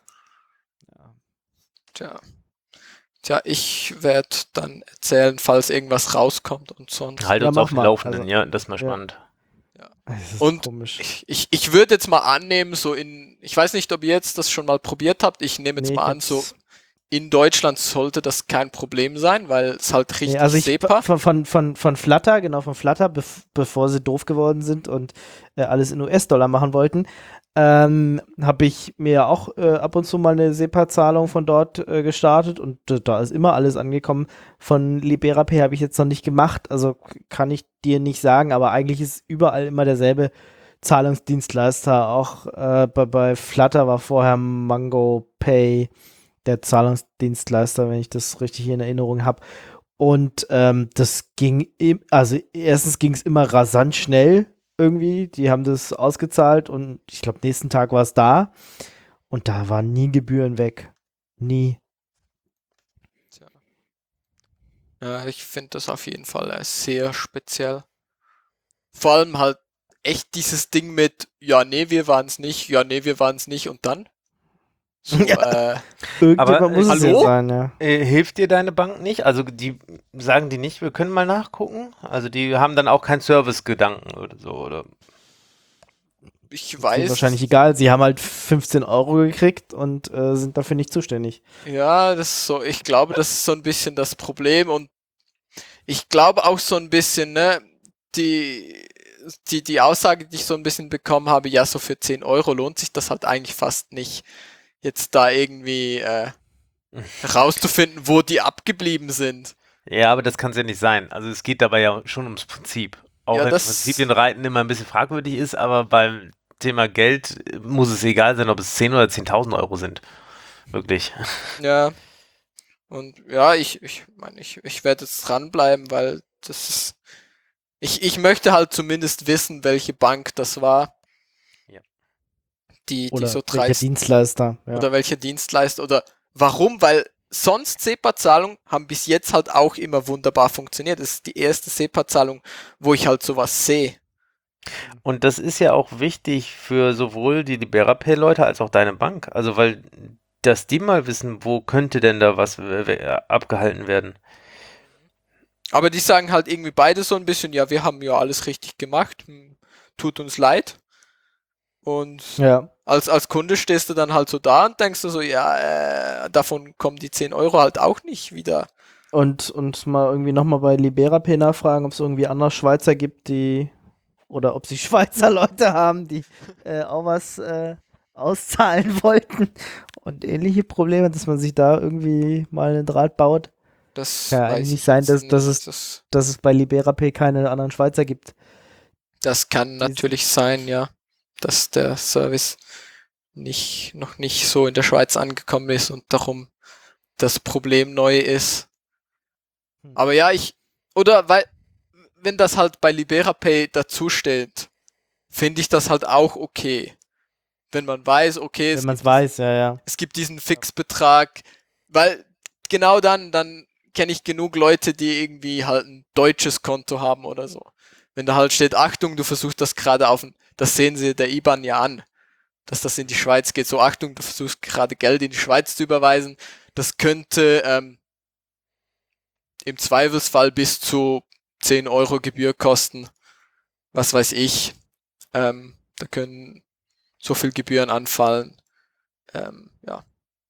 Tja. Tja, ich werde dann erzählen, falls irgendwas rauskommt und sonst. Halt Ja, uns mach auf dem mal. Laufenden, Also- ja, das ist mal Ja. spannend. Das ist Und komisch. Ich, ich, ich würde jetzt mal annehmen, so in, ich weiß nicht, ob ihr jetzt das schon mal probiert habt, ich nehme jetzt Nee, mal ich an, so hab's- in Deutschland sollte das kein Problem sein, weil es halt richtig Nee, also ich SEPA. von, von, von, von Flutter, genau von Flutter, bev bevor sie doof geworden sind und äh, alles in U S-Dollar machen wollten, ähm, habe ich mir auch äh, ab und zu mal eine SEPA-Zahlung von dort äh, gestartet und äh, da ist immer alles angekommen. Von LiberaPay habe ich jetzt noch nicht gemacht, also k- kann ich dir nicht sagen, aber eigentlich ist überall immer derselbe Zahlungsdienstleister. Auch äh, bei, bei Flutter war vorher MangoPay der Zahlungsdienstleister, wenn ich das richtig in Erinnerung habe. Und ähm, das ging, im, also erstens ging es immer rasant schnell irgendwie. Die haben das ausgezahlt und ich glaube, nächsten Tag war es da. Und da waren nie Gebühren weg. Nie. Ja, ich finde das auf jeden Fall äh, sehr speziell. Vor allem halt echt dieses Ding mit, ja, nee, wir waren es nicht, ja, nee, wir waren es nicht und dann? So, Ja. äh, Irgendjemand Aber, muss äh, es ja hallo? sein, ja. Äh, hilft dir deine Bank nicht? Also die sagen die nicht, wir können mal nachgucken? Also die haben dann auch keinen Servicegedanken oder so, oder? ich Ist weiß. wahrscheinlich egal. Sie haben halt fünfzehn Euro gekriegt und äh, sind dafür nicht zuständig. Ja, das ist so, ich glaube, das ist so ein bisschen das Problem und ich glaube auch so ein bisschen, ne, die, die, die Aussage, die ich so ein bisschen bekommen habe, ja, so für zehn Euro lohnt sich das halt eigentlich fast nicht, jetzt da irgendwie äh, herauszufinden, wo die abgeblieben sind. Ja, aber das kann es ja nicht sein. Also es geht dabei ja schon ums Prinzip. Auch Ja, wenn das- Prinzipienreiten immer ein bisschen fragwürdig ist, aber beim Thema Geld muss es egal sein, ob es zehn oder zehntausend Euro sind. Wirklich. Ja. Und ja, ich, ich meine, ich, ich werde jetzt dranbleiben, weil das ist. Ich, ich möchte halt zumindest wissen, welche Bank das war. Ja. Die, die Oder so welcher dreist. Dienstleister. Ja. Oder welcher Dienstleister. Oder warum? Weil sonst SEPA-Zahlungen haben bis jetzt halt auch immer wunderbar funktioniert. Das ist die erste SEPA-Zahlung, wo ich halt sowas sehe. Und das ist ja auch wichtig für sowohl die LiberaPay-Leute als auch deine Bank. Also weil, dass die mal wissen, wo könnte denn da was äh, abgehalten werden. Aber die sagen halt irgendwie beide so ein bisschen, ja, wir haben ja alles richtig gemacht, hm, tut uns leid. Und Ja. als, als Kunde stehst du dann halt so da und denkst du so, ja, äh, davon kommen die zehn Euro halt auch nicht wieder. Und, und mal irgendwie nochmal bei LiberaPay nachfragen, ob es irgendwie andere Schweizer gibt, die oder ob sie Schweizer Leute haben, die äh, auch was äh, auszahlen wollten und ähnliche Probleme, dass man sich da irgendwie mal einen Draht baut. Das Kann weiß eigentlich ich nicht sein, jetzt dass- nicht. dass es- das, Dass es bei LiberaPay keine anderen Schweizer gibt. das kann natürlich sein, ja, dass der Service nicht, noch nicht so in der Schweiz angekommen ist und darum das Problem neu ist. Hm. Aber ja, ich, oder weil, wenn das halt bei LiberaPay dazu steht, finde ich das halt auch okay. Wenn man weiß, okay, es Wenn man es gibt, weiß, ja, ja. es gibt diesen Fixbetrag, weil genau dann, dann kenne ich genug Leute, die irgendwie halt ein deutsches Konto haben oder so. Wenn da halt steht, Achtung, du versuchst das gerade auf, ein- das sehen sie der I B A N ja an, dass das in die Schweiz geht. So, Achtung, du versuchst gerade Geld in die Schweiz zu überweisen. Das könnte ähm, im Zweifelsfall bis zu zehn Euro Gebühr kosten. Was weiß ich. Ähm, da können so viel Gebühren anfallen. Ähm, ja.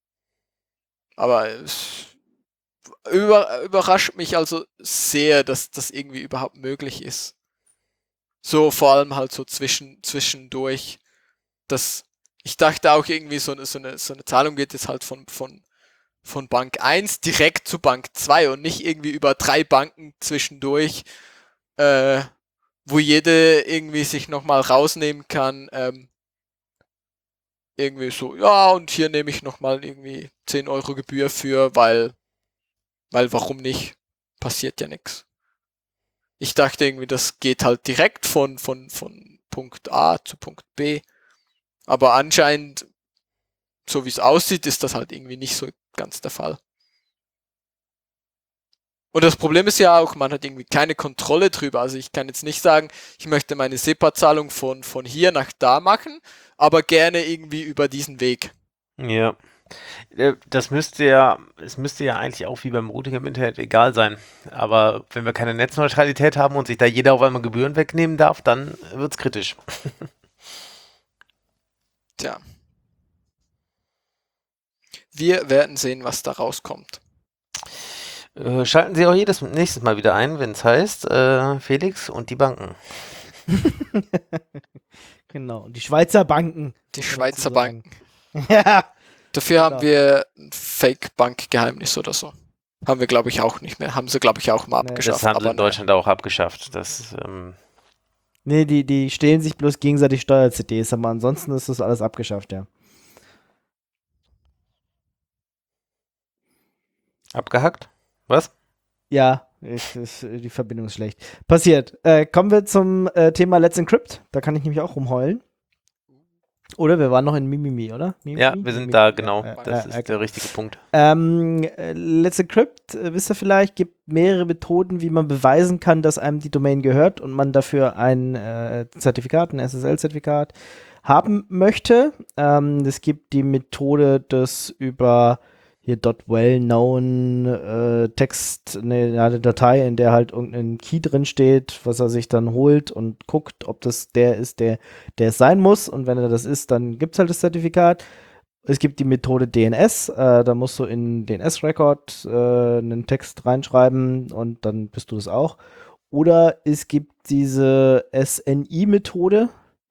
Aber es über, überrascht mich also sehr, dass das irgendwie überhaupt möglich ist. So vor allem halt so zwischen, zwischendurch. Das, ich dachte auch irgendwie so, eine- so, eine, so eine Zahlung geht jetzt halt von, von, von Bank eins direkt zu Bank zwei und nicht irgendwie über drei Banken zwischendurch, äh, wo jede irgendwie sich nochmal rausnehmen kann, ähm, irgendwie so, ja, und hier nehme ich nochmal irgendwie zehn Euro Gebühr für, weil, weil warum nicht? Passiert ja nichts. Ich dachte irgendwie, das geht halt direkt von, von, von Punkt A zu Punkt B. Aber anscheinend, so wie es aussieht, ist das halt irgendwie nicht so ganz der Fall. Und das Problem ist ja auch, man hat irgendwie keine Kontrolle drüber. Also ich kann jetzt nicht sagen, ich möchte meine SEPA-Zahlung von, von hier nach da machen, aber gerne irgendwie über diesen Weg. Ja. Äh, Das müsste ja, es müsste ja eigentlich auch wie beim Routing im Internet egal sein. Aber wenn wir keine Netzneutralität haben und sich da jeder auf einmal Gebühren wegnehmen darf, dann wird's kritisch. Tja. Wir werden sehen, was da rauskommt. Äh, Schalten Sie auch jedes nächstes Mal wieder ein, wenn es heißt, äh, Felix und die Banken. Genau. Und die Schweizer Banken. Die muss man Schweizer dazu sagen. Banken. Ja. Dafür haben Genau. wir ein Fake-Bankgeheimnis oder so. Haben wir, glaube ich, auch nicht mehr. Haben sie, glaube ich, auch mal Nee, abgeschafft. Das haben sie aber in Deutschland auch abgeschafft. Das, ähm, Nee, die, die stehlen sich bloß gegenseitig Steuer-C Ds, aber ansonsten ist das alles abgeschafft, ja. abgehackt? Was? Ja, ich, ist, die Verbindung ist schlecht. Passiert. Äh, kommen wir zum äh, Thema Let's Encrypt. Da kann ich nämlich auch rumheulen. Oder wir waren noch in Mimimi, oder? Mimimi? Ja, wir sind Mimimi. da, genau. Ja, ja, Das ja, ist ja. der richtige Punkt. Ähm, äh, Let's Encrypt, äh, wisst ihr vielleicht, gibt mehrere Methoden, wie man beweisen kann, dass einem die Domain gehört und man dafür ein äh, Zertifikat, ein S S L-Zertifikat haben möchte. Ähm, es gibt die Methode, das über hier dot well known äh, Text, eine, eine Datei, in der halt irgendein Key drin steht, was er sich dann holt und guckt, ob das der ist, der, der es sein muss. Und wenn er das ist, dann gibt es halt das Zertifikat. Es gibt die Methode D N S, äh, da musst du in D N S-Record äh, einen Text reinschreiben und dann bist du das auch. Oder es gibt diese S N I-Methode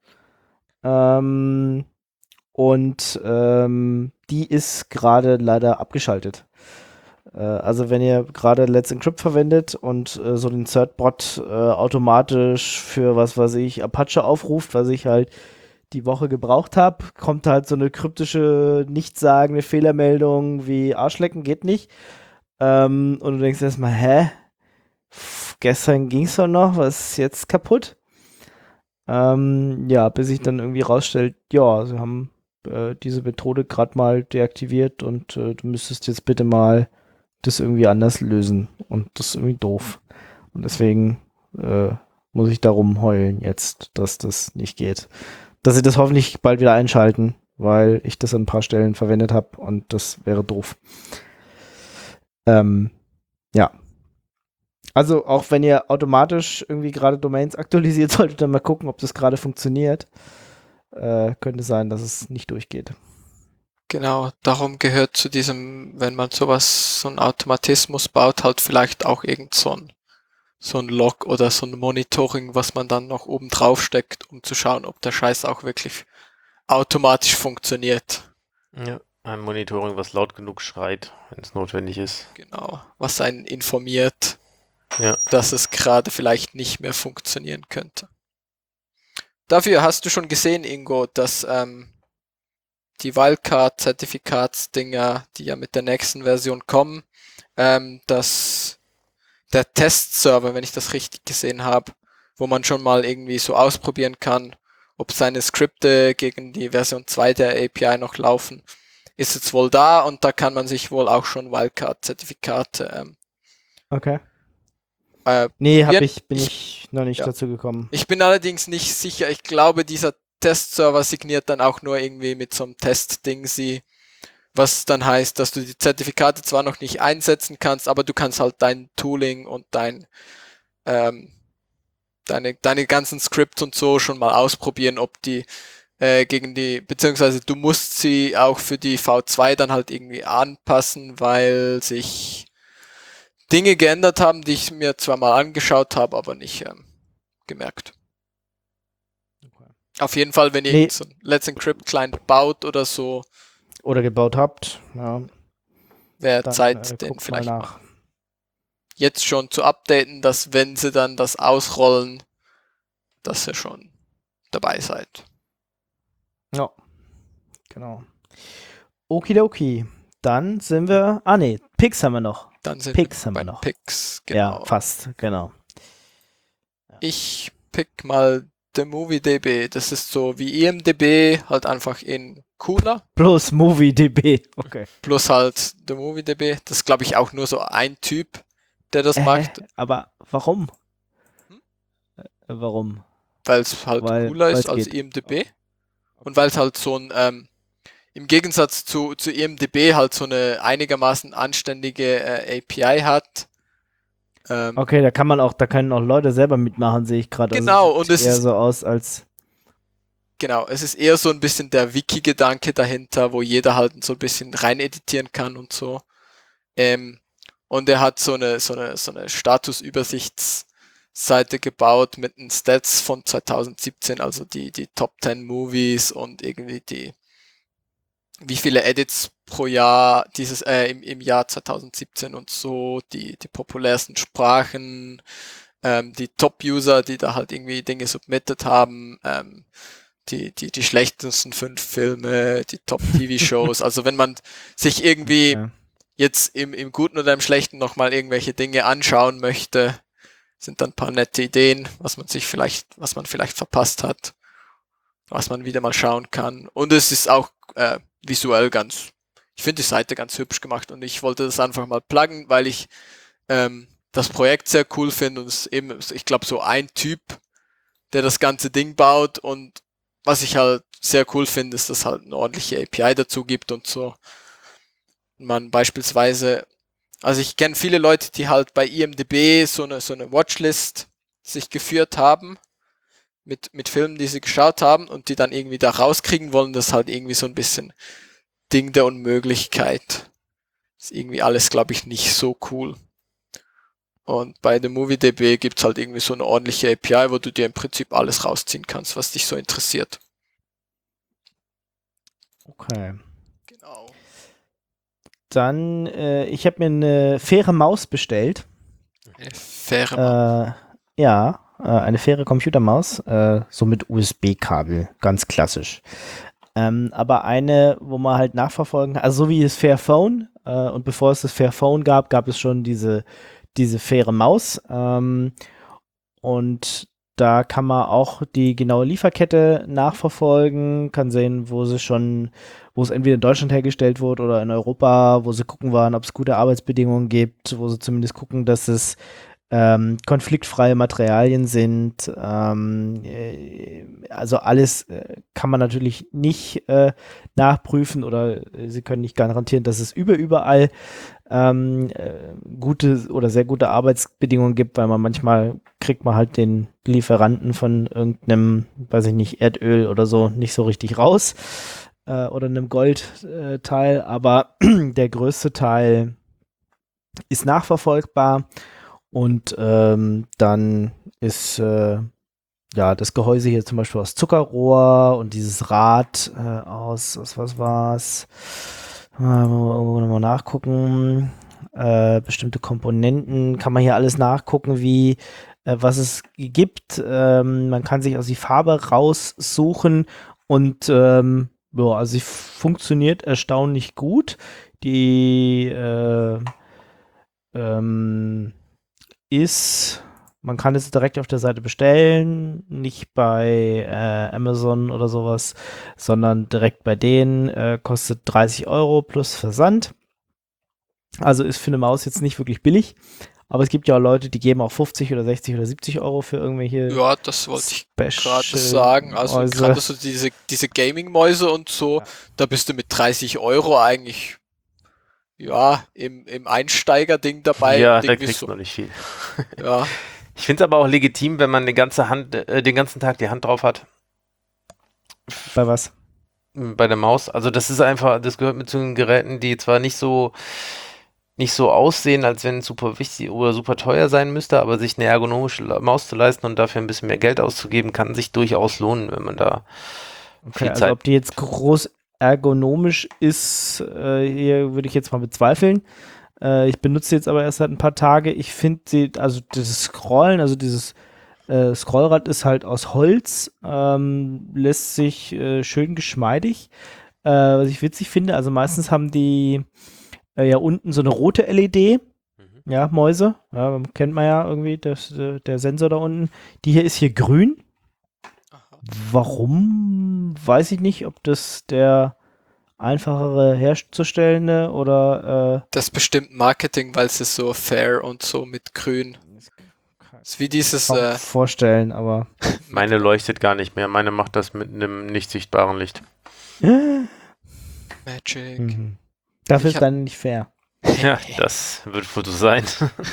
ähm, und ähm, die ist gerade leider abgeschaltet. Äh, also wenn ihr gerade Let's Encrypt verwendet und äh, so den Certbot äh, automatisch für was weiß ich Apache aufruft, was ich halt die Woche gebraucht habe, kommt halt so eine kryptische, nichtssagende Fehlermeldung wie Arschlecken geht nicht. Ähm, und du denkst erstmal, hä? Pff, gestern ging's doch noch, was ist jetzt kaputt? Ähm, ja, bis sich dann irgendwie rausstellt, ja, sie haben äh, diese Methode gerade mal deaktiviert und äh, du müsstest jetzt bitte mal das irgendwie anders lösen. Und das ist irgendwie doof. Und deswegen äh, muss ich darum heulen jetzt, dass das nicht geht. Dass sie das hoffentlich bald wieder einschalten, weil ich das an ein paar Stellen verwendet habe und das wäre doof. Ähm, ja. Also auch wenn ihr automatisch irgendwie gerade Domains aktualisiert, solltet ihr mal gucken, ob das gerade funktioniert. Äh, könnte sein, dass es nicht durchgeht. Genau, darum gehört zu diesem, wenn man sowas, so einen Automatismus baut, halt vielleicht auch irgend so ein, so ein Log oder so ein Monitoring, was man dann noch oben drauf steckt, um zu schauen, ob der Scheiß auch wirklich automatisch funktioniert. Ja, ein Monitoring, was laut genug schreit, wenn es notwendig ist. Genau, was einen informiert, Ja. dass es gerade vielleicht nicht mehr funktionieren könnte. Dafür hast du schon gesehen, Ingo, dass ähm, die Wildcard-Zertifikatsdinger, die ja mit der nächsten Version kommen, ähm, dass der Testserver, wenn ich das richtig gesehen habe, wo man schon mal irgendwie so ausprobieren kann, ob seine Skripte gegen die Version zwei der A P I noch laufen, ist jetzt wohl da und da kann man sich wohl auch schon Wildcard-Zertifikate ähm, Okay. äh, Nee, hab probieren. ich, bin ich noch nicht ja. dazu gekommen. Ich bin allerdings nicht sicher. Ich glaube, dieser Testserver signiert dann auch nur irgendwie mit so einem Test-Ding sie, was dann heißt, dass du die Zertifikate zwar noch nicht einsetzen kannst, aber du kannst halt dein Tooling und dein ähm, deine deine ganzen Scripts und so schon mal ausprobieren, ob die äh, gegen die, beziehungsweise du musst sie auch für die V zwei dann halt irgendwie anpassen, weil sich Dinge geändert haben, die ich mir zwar mal angeschaut habe, aber nicht ähm, gemerkt. Okay. Auf jeden Fall, wenn ihr Nee. so ein Let's Encrypt Client baut oder so, Oder gebaut habt, ja, wäre dann Zeit, äh, den guckt mal vielleicht nach. mal jetzt schon zu updaten, dass wenn sie dann das ausrollen, dass ihr schon dabei seid. Ja, genau. Okidoki. Dann sind wir, ah nee, Pix haben wir noch. Dann sind Pix wir haben wir bei noch. Picks. Ja, Genau. fast, genau. Ich pick mal The Movie D B. Das ist so wie I M D B, halt einfach in cooler. Plus MovieDB. Okay. Plus halt The Movie D B. Das ist, glaube ich, auch nur so ein Typ, der das Äh, macht, aber warum? Hm? Äh, warum? weil es halt Weil- cooler ist weil's als geht. I M D B. Und weil es halt so ein, ähm, im Gegensatz zu, zu I M D B halt so eine einigermaßen anständige äh, A P I hat. Ähm, Okay, da kann man auch, da können auch Leute selber mitmachen, sehe ich gerade. Genau, Also, und es eher ist- so aus als Genau, es ist eher so ein bisschen der Wiki-Gedanke dahinter, wo jeder halt so ein bisschen rein editieren kann und so. Ähm, und er hat so eine, so eine, so eine Statusübersichtsseite gebaut mit den Stats von zwanzig siebzehn, also die, die Top zehn Movies und irgendwie die, wie viele Edits pro Jahr dieses, äh, im, im Jahr zwanzig siebzehn und so, die, die populärsten Sprachen, ähm, die Top-User, die da halt irgendwie Dinge submitted haben, ähm, die, die, die schlechtesten fünf Filme, die Top-T V-Shows. Also wenn man sich irgendwie ja. jetzt im, im Guten oder im Schlechten nochmal irgendwelche Dinge anschauen möchte, sind dann ein paar nette Ideen, was man sich vielleicht, was man vielleicht verpasst hat, was man wieder mal schauen kann. Und es ist auch äh, visuell ganz, ich finde die Seite ganz hübsch gemacht und ich wollte das einfach mal pluggen, weil ich ähm, das Projekt sehr cool finde und es ist eben, ich glaube, so ein Typ, der das ganze Ding baut und was ich halt sehr cool finde, ist, dass halt eine ordentliche A P I dazu gibt und so. man beispielsweise, also ich kenne viele Leute, die halt bei I M D B so eine, so eine Watchlist sich geführt haben mit, mit Filmen, die sie geschaut haben und die dann irgendwie da rauskriegen wollen. Das ist halt irgendwie so ein bisschen Ding der Unmöglichkeit. Ist irgendwie alles, glaube ich, nicht so cool. Und bei der MovieDB gibt's halt irgendwie so eine ordentliche A P I, wo du dir im Prinzip alles rausziehen kannst, was dich so interessiert. Okay. Genau. Dann, äh, ich habe mir eine faire Maus bestellt. Eine faire Maus. Äh, ja, äh, eine faire Computermaus, äh, so mit U S B-Kabel, ganz klassisch. Ähm, aber eine, wo man halt nachverfolgen kann, also so wie das Fairphone, äh, und bevor es das Fairphone gab, gab es schon diese, diese faire Maus. Ähm, und da kann man auch die genaue Lieferkette nachverfolgen, kann sehen, wo sie schon, wo es entweder in Deutschland hergestellt wurde oder in Europa, wo sie gucken waren, ob es gute Arbeitsbedingungen gibt, wo sie zumindest gucken, dass es ähm, konfliktfreie Materialien sind. Ähm, äh, also alles äh, kann man natürlich nicht äh, nachprüfen oder äh, sie können nicht garantieren, dass es über überall ähm, äh, gute oder sehr gute Arbeitsbedingungen gibt, weil man manchmal kriegt man halt den Lieferanten von irgendeinem, weiß ich nicht, Erdöl oder so nicht so richtig raus äh, oder einem Goldteil, äh, aber der größte Teil ist nachverfolgbar und ähm, dann ist äh, ja das Gehäuse hier zum Beispiel aus Zuckerrohr und dieses Rad äh, aus, aus was war's? Mal, mal nachgucken. Äh, bestimmte Komponenten kann man hier alles nachgucken, wie äh, was es gibt. Ähm, man kann sich also die Farbe raussuchen und ähm, ja, also sie funktioniert erstaunlich gut. Die äh, ähm, ist, man kann es direkt auf der Seite bestellen, nicht bei äh, Amazon oder sowas, sondern direkt bei denen, äh, kostet dreißig Euro plus Versand. Also ist für eine Maus jetzt nicht wirklich billig, aber es gibt ja auch Leute, die geben auch fünfzig oder sechzig oder siebzig Euro für irgendwelche Ja, das wollte ich Special gerade sagen. Also Mäuse. gerade so diese, diese Gaming-Mäuse und so, Ja. da bist du mit dreißig Euro eigentlich ja im, im Einsteiger-Ding dabei. Ja, und da irgendwie kriegt so, man nicht viel. ja, Ich finde es aber auch legitim, wenn man die ganze Hand, äh, den ganzen Tag die Hand drauf hat. Bei was? Bei der Maus. Also das ist einfach, das gehört mit zu den Geräten, die zwar nicht so nicht so aussehen, als wenn es super wichtig oder super teuer sein müsste, aber sich eine ergonomische La- Maus zu leisten und dafür ein bisschen mehr Geld auszugeben, kann sich durchaus lohnen, wenn man da Okay, viel also Zeit. ob die jetzt groß ergonomisch ist, äh, hier würde ich jetzt mal bezweifeln. Äh, ich benutze jetzt aber erst seit ein paar Tage. Ich finde sie, also das Scrollen, also dieses äh, Scrollrad ist halt aus Holz, ähm, lässt sich äh, schön geschmeidig. Äh, was ich witzig finde, also meistens haben die äh, ja unten so eine rote L E D, Mhm. ja, Mäuse, ja, kennt man ja irgendwie, das, äh, der Sensor da unten. Die hier ist hier grün. aha. Warum? Weiß ich nicht, ob das der einfachere herzustellende oder Das ist bestimmt Marketing, weil es ist so fair und so mit grün. äh, Ist wie dieses kaum äh, vorstellen, aber Meine leuchtet gar nicht mehr. Meine macht das mit einem nicht sichtbaren Licht. Magic. mhm. Dafür Ich ist hab- dann nicht fair. Ja, das wird wohl so sein.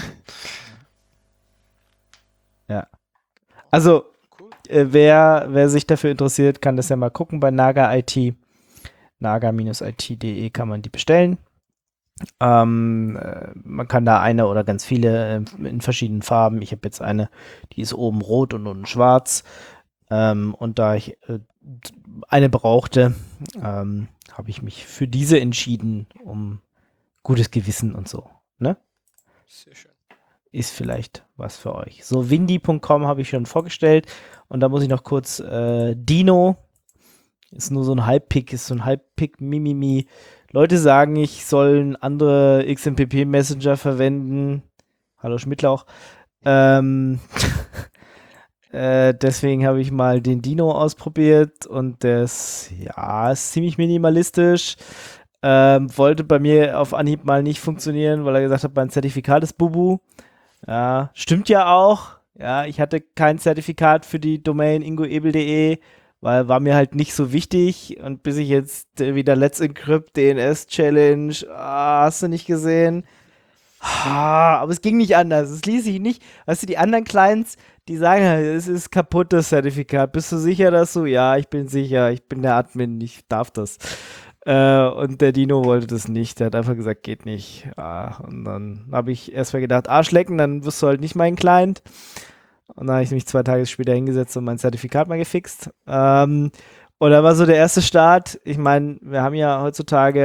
Also, Cool. äh, wer, wer sich dafür interessiert, kann das ja mal gucken bei Naga I T. naga I T punkt de kann man die bestellen. Ähm, äh, man kann da eine oder ganz viele äh, in verschiedenen Farben. Ich habe jetzt eine, die ist oben rot und unten schwarz. Ähm, und da ich äh, eine brauchte, ähm, habe ich mich für diese entschieden, um gutes Gewissen und so. Ne? Sehr schön. Ist vielleicht was für euch. So, windy punkt com habe ich schon vorgestellt. Und da muss ich noch kurz äh, Dino. Ist nur so ein Halbpick, ist so ein Halbpick Mimimi. Leute sagen, ich soll einen andere X M P P-Messenger verwenden. Hallo Schmidtlauch. Ähm, äh, deswegen habe ich mal den Dino ausprobiert und das, ja, ist ziemlich minimalistisch. Ähm, wollte bei mir auf Anhieb mal nicht funktionieren, weil er gesagt hat, mein Zertifikat ist Bubu. Ja, stimmt ja auch. Ja, ich hatte kein Zertifikat für die Domain ingoebel punkt de, weil war mir halt nicht so wichtig und bis ich jetzt äh, wieder Let's Encrypt D N S Challenge, ah, hast du nicht gesehen? Ah, aber es ging nicht anders. Es ließ sich nicht. Weißt du, die anderen Clients, die sagen halt, es ist kaputt, das Zertifikat. Bist du sicher, dass du? Ja, ich bin sicher. Ich bin der Admin, ich darf das. Äh, und der Dino wollte das nicht. Der hat einfach gesagt, geht nicht. Ah, und dann habe ich erst mal gedacht, Arschlecken, dann wirst du halt nicht mein Client. Und dann habe ich mich zwei Tage später hingesetzt und mein Zertifikat mal gefixt. Ähm, Und da war so der erste Start. Ich meine, wir haben ja heutzutage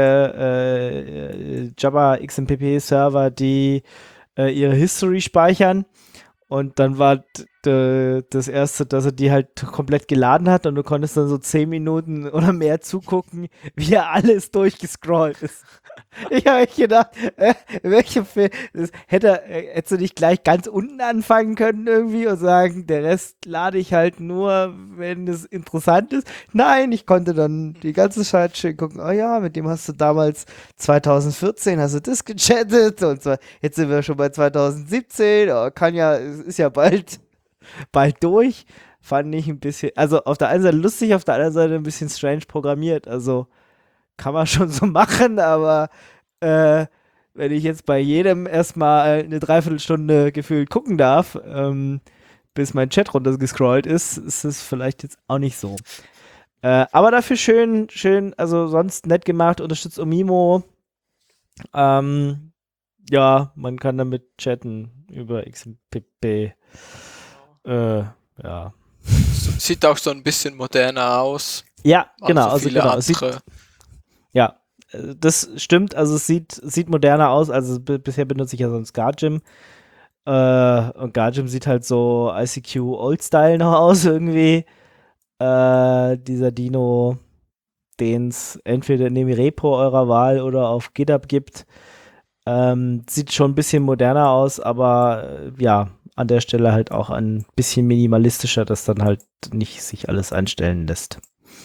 äh, Java X M P P-Server, die äh, ihre History speichern. Und dann war d- d- das erste, dass er die halt komplett geladen hat und du konntest dann so zehn Minuten oder mehr zugucken, wie er alles durchgescrollt ist. Ich habe echt gedacht, äh, welche Film, das hätte, äh, hättest du nicht gleich ganz unten anfangen können irgendwie und sagen, der Rest lade ich halt nur, wenn es interessant ist. Nein, ich konnte dann die ganze Zeit schön gucken, oh ja, mit dem hast du damals zwanzig vierzehn, hast du das gechattet und zwar, jetzt sind wir schon bei zwanzig siebzehn, oh, kann ja, es ist ja bald, bald durch. Fand ich ein bisschen, also auf der einen Seite lustig, auf der anderen Seite ein bisschen strange programmiert, also kann man schon so machen, aber äh, wenn ich jetzt bei jedem erstmal eine Dreiviertelstunde gefühlt gucken darf, ähm, bis mein Chat runtergescrollt ist, ist es vielleicht jetzt auch nicht so. Äh, aber dafür schön, schön, also sonst nett gemacht, unterstützt Omimo. Ähm, ja, man kann damit chatten über X M P P. Äh, ja. Sieht auch so ein bisschen moderner aus. Ja, als genau, so also viele genau. Es sieht, andere. ja, äh, das stimmt. Also es sieht, sieht moderner aus. Also b- bisher benutze ich ja so ein Scargym. Äh, und Gargym sieht halt so I C Q Old Style noch aus irgendwie. Äh, dieser Dino, den es entweder in dem Repo eurer Wahl oder auf GitHub gibt. Ähm, sieht schon ein bisschen moderner aus, aber äh, ja, an der Stelle halt auch ein bisschen minimalistischer, dass dann halt nicht sich alles einstellen lässt.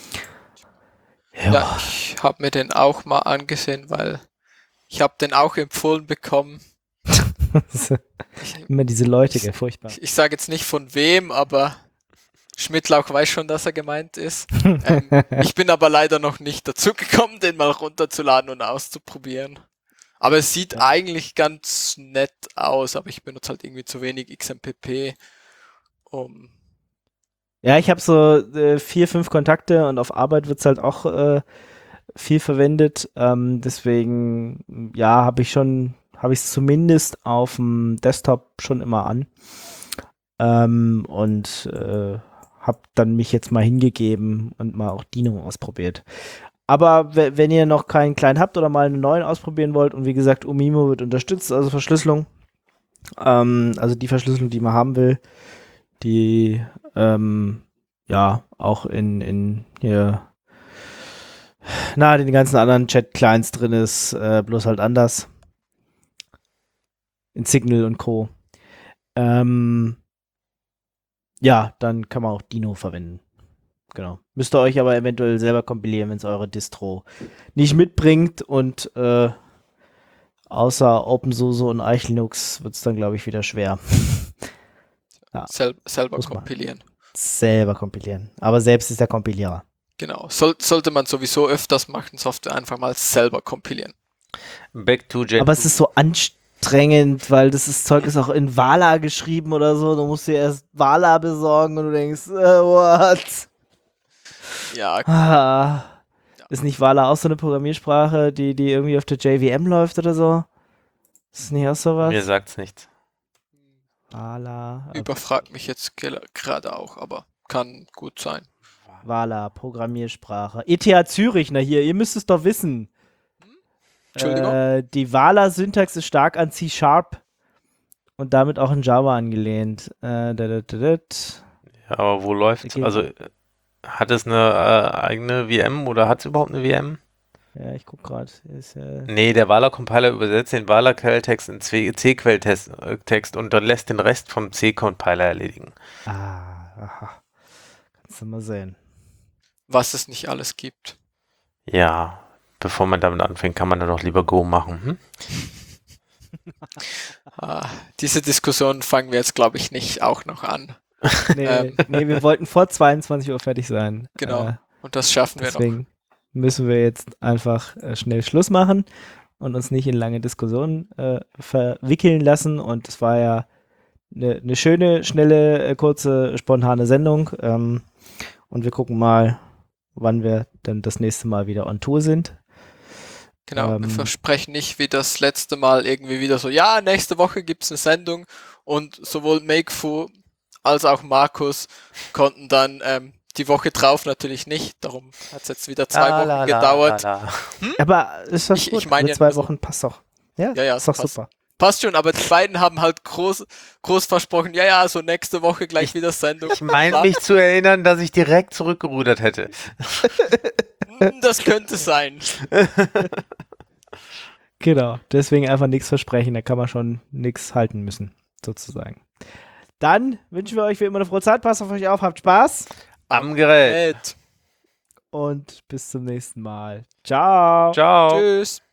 Ja, ich habe mir den auch mal angesehen, weil ich habe den auch empfohlen bekommen. Immer diese Leute, gell, furchtbar. Ich sage jetzt nicht von wem, aber Schmidtlauch weiß schon, dass er gemeint ist. Ähm, ich bin aber leider noch nicht dazu gekommen, den mal runterzuladen und auszuprobieren. Aber es sieht Ja. eigentlich ganz nett aus, aber ich benutze halt irgendwie zu wenig X M P P, um Ja, ich habe so äh, vier, fünf Kontakte und auf Arbeit wird es halt auch äh, viel verwendet. Ähm, deswegen, ja, habe ich schon, habe ich es zumindest auf dem Desktop schon immer an. Ähm, und äh, habe dann mich jetzt mal hingegeben und mal auch Dino ausprobiert. Aber we- wenn ihr noch keinen kleinen habt oder mal einen neuen ausprobieren wollt, und wie gesagt, Omimo wird unterstützt, also Verschlüsselung. Ähm, also die Verschlüsselung, die man haben will, die ähm, ja auch in, in hier na, den ganzen anderen Chat-Clients drin ist, äh, bloß halt anders. In Signal und Co. Ähm, ja, dann kann man auch Dino verwenden. Genau. Müsst ihr euch aber eventuell selber kompilieren, wenn es eure Distro nicht mitbringt und äh, außer OpenSUSE und Arch Linux wird es dann, glaube ich, wieder schwer. Ja, sel selber muss man. kompilieren. Selber kompilieren. Aber selbst ist der Kompilierer. Genau. Soll, sollte man sowieso öfters machen, Software einfach mal selber kompilieren. Back to Jet. Aber es ist so anstrengend, weil das ist, Zeug ist auch in Vala geschrieben oder so. Du musst dir erst Vala besorgen und du denkst, äh, what? Ja, Ah, ist nicht Vala auch so eine Programmiersprache, die, die irgendwie auf der J V M läuft oder so? Ist es nicht auch sowas? Mir sagt's nichts. Vala. äh, überfragt mich jetzt gel- gerade auch, aber kann gut sein. Vala, Programmiersprache. E T H Zürich, na hier, ihr müsst es doch wissen. Entschuldigung? Äh, die Vala-Syntax ist stark an C-Sharp und damit auch in Java angelehnt. Äh, da, da, da, da. Ja, aber wo läuft's? Okay. Also äh, hat es eine äh, eigene V M oder hat es überhaupt eine V M? Ja, ich guck gerade. Äh, Nee, der Vala-Compiler übersetzt den Vala-Quelltext in C-Quelltext äh, Text und dann lässt den Rest vom C-Compiler erledigen. ah, aha. Kannst du mal sehen. Was es nicht alles gibt. Ja, bevor man damit anfängt, kann man dann doch lieber Go machen. Hm? Ah, diese Diskussion fangen wir jetzt, glaube ich, nicht auch noch an. Nee, Ähm. nee, wir wollten vor zweiundzwanzig Uhr fertig sein. Genau. Äh, Und das schaffen wir noch. deswegen müssen wir jetzt einfach äh, schnell Schluss machen und uns nicht in lange Diskussionen äh, verwickeln lassen. Und es war ja eine ne schöne, schnelle, äh, kurze, spontane Sendung. Ähm, und wir gucken mal, wann wir dann das nächste Mal wieder on Tour sind. Genau, Ähm. wir versprechen nicht wie das letzte Mal irgendwie wieder so, ja, nächste Woche gibt's eine Sendung und sowohl Makefu als auch Markus konnten dann ähm, die Woche drauf natürlich nicht, darum hat's jetzt wieder zwei La, Wochen la, la, gedauert. la, la. Aber ist das Ich- gut? ich meine Alle ja zwei nur so- Wochen passt doch. Ja, Ja, ja, ist doch passt. super. Passt schon, aber die beiden haben halt groß, groß versprochen, ja, ja, so nächste Woche gleich wieder Sendung. Ich meine mich zu erinnern, dass ich direkt zurückgerudert hätte. Hm, Das könnte sein. Genau, deswegen einfach nichts versprechen, da kann man schon nichts halten müssen, sozusagen. Dann wünschen wir euch wie immer eine frohe Zeit, passt auf euch auf, habt Spaß Am Gerät. Nett. und bis zum nächsten Mal. Ciao. Ciao. Tschüss.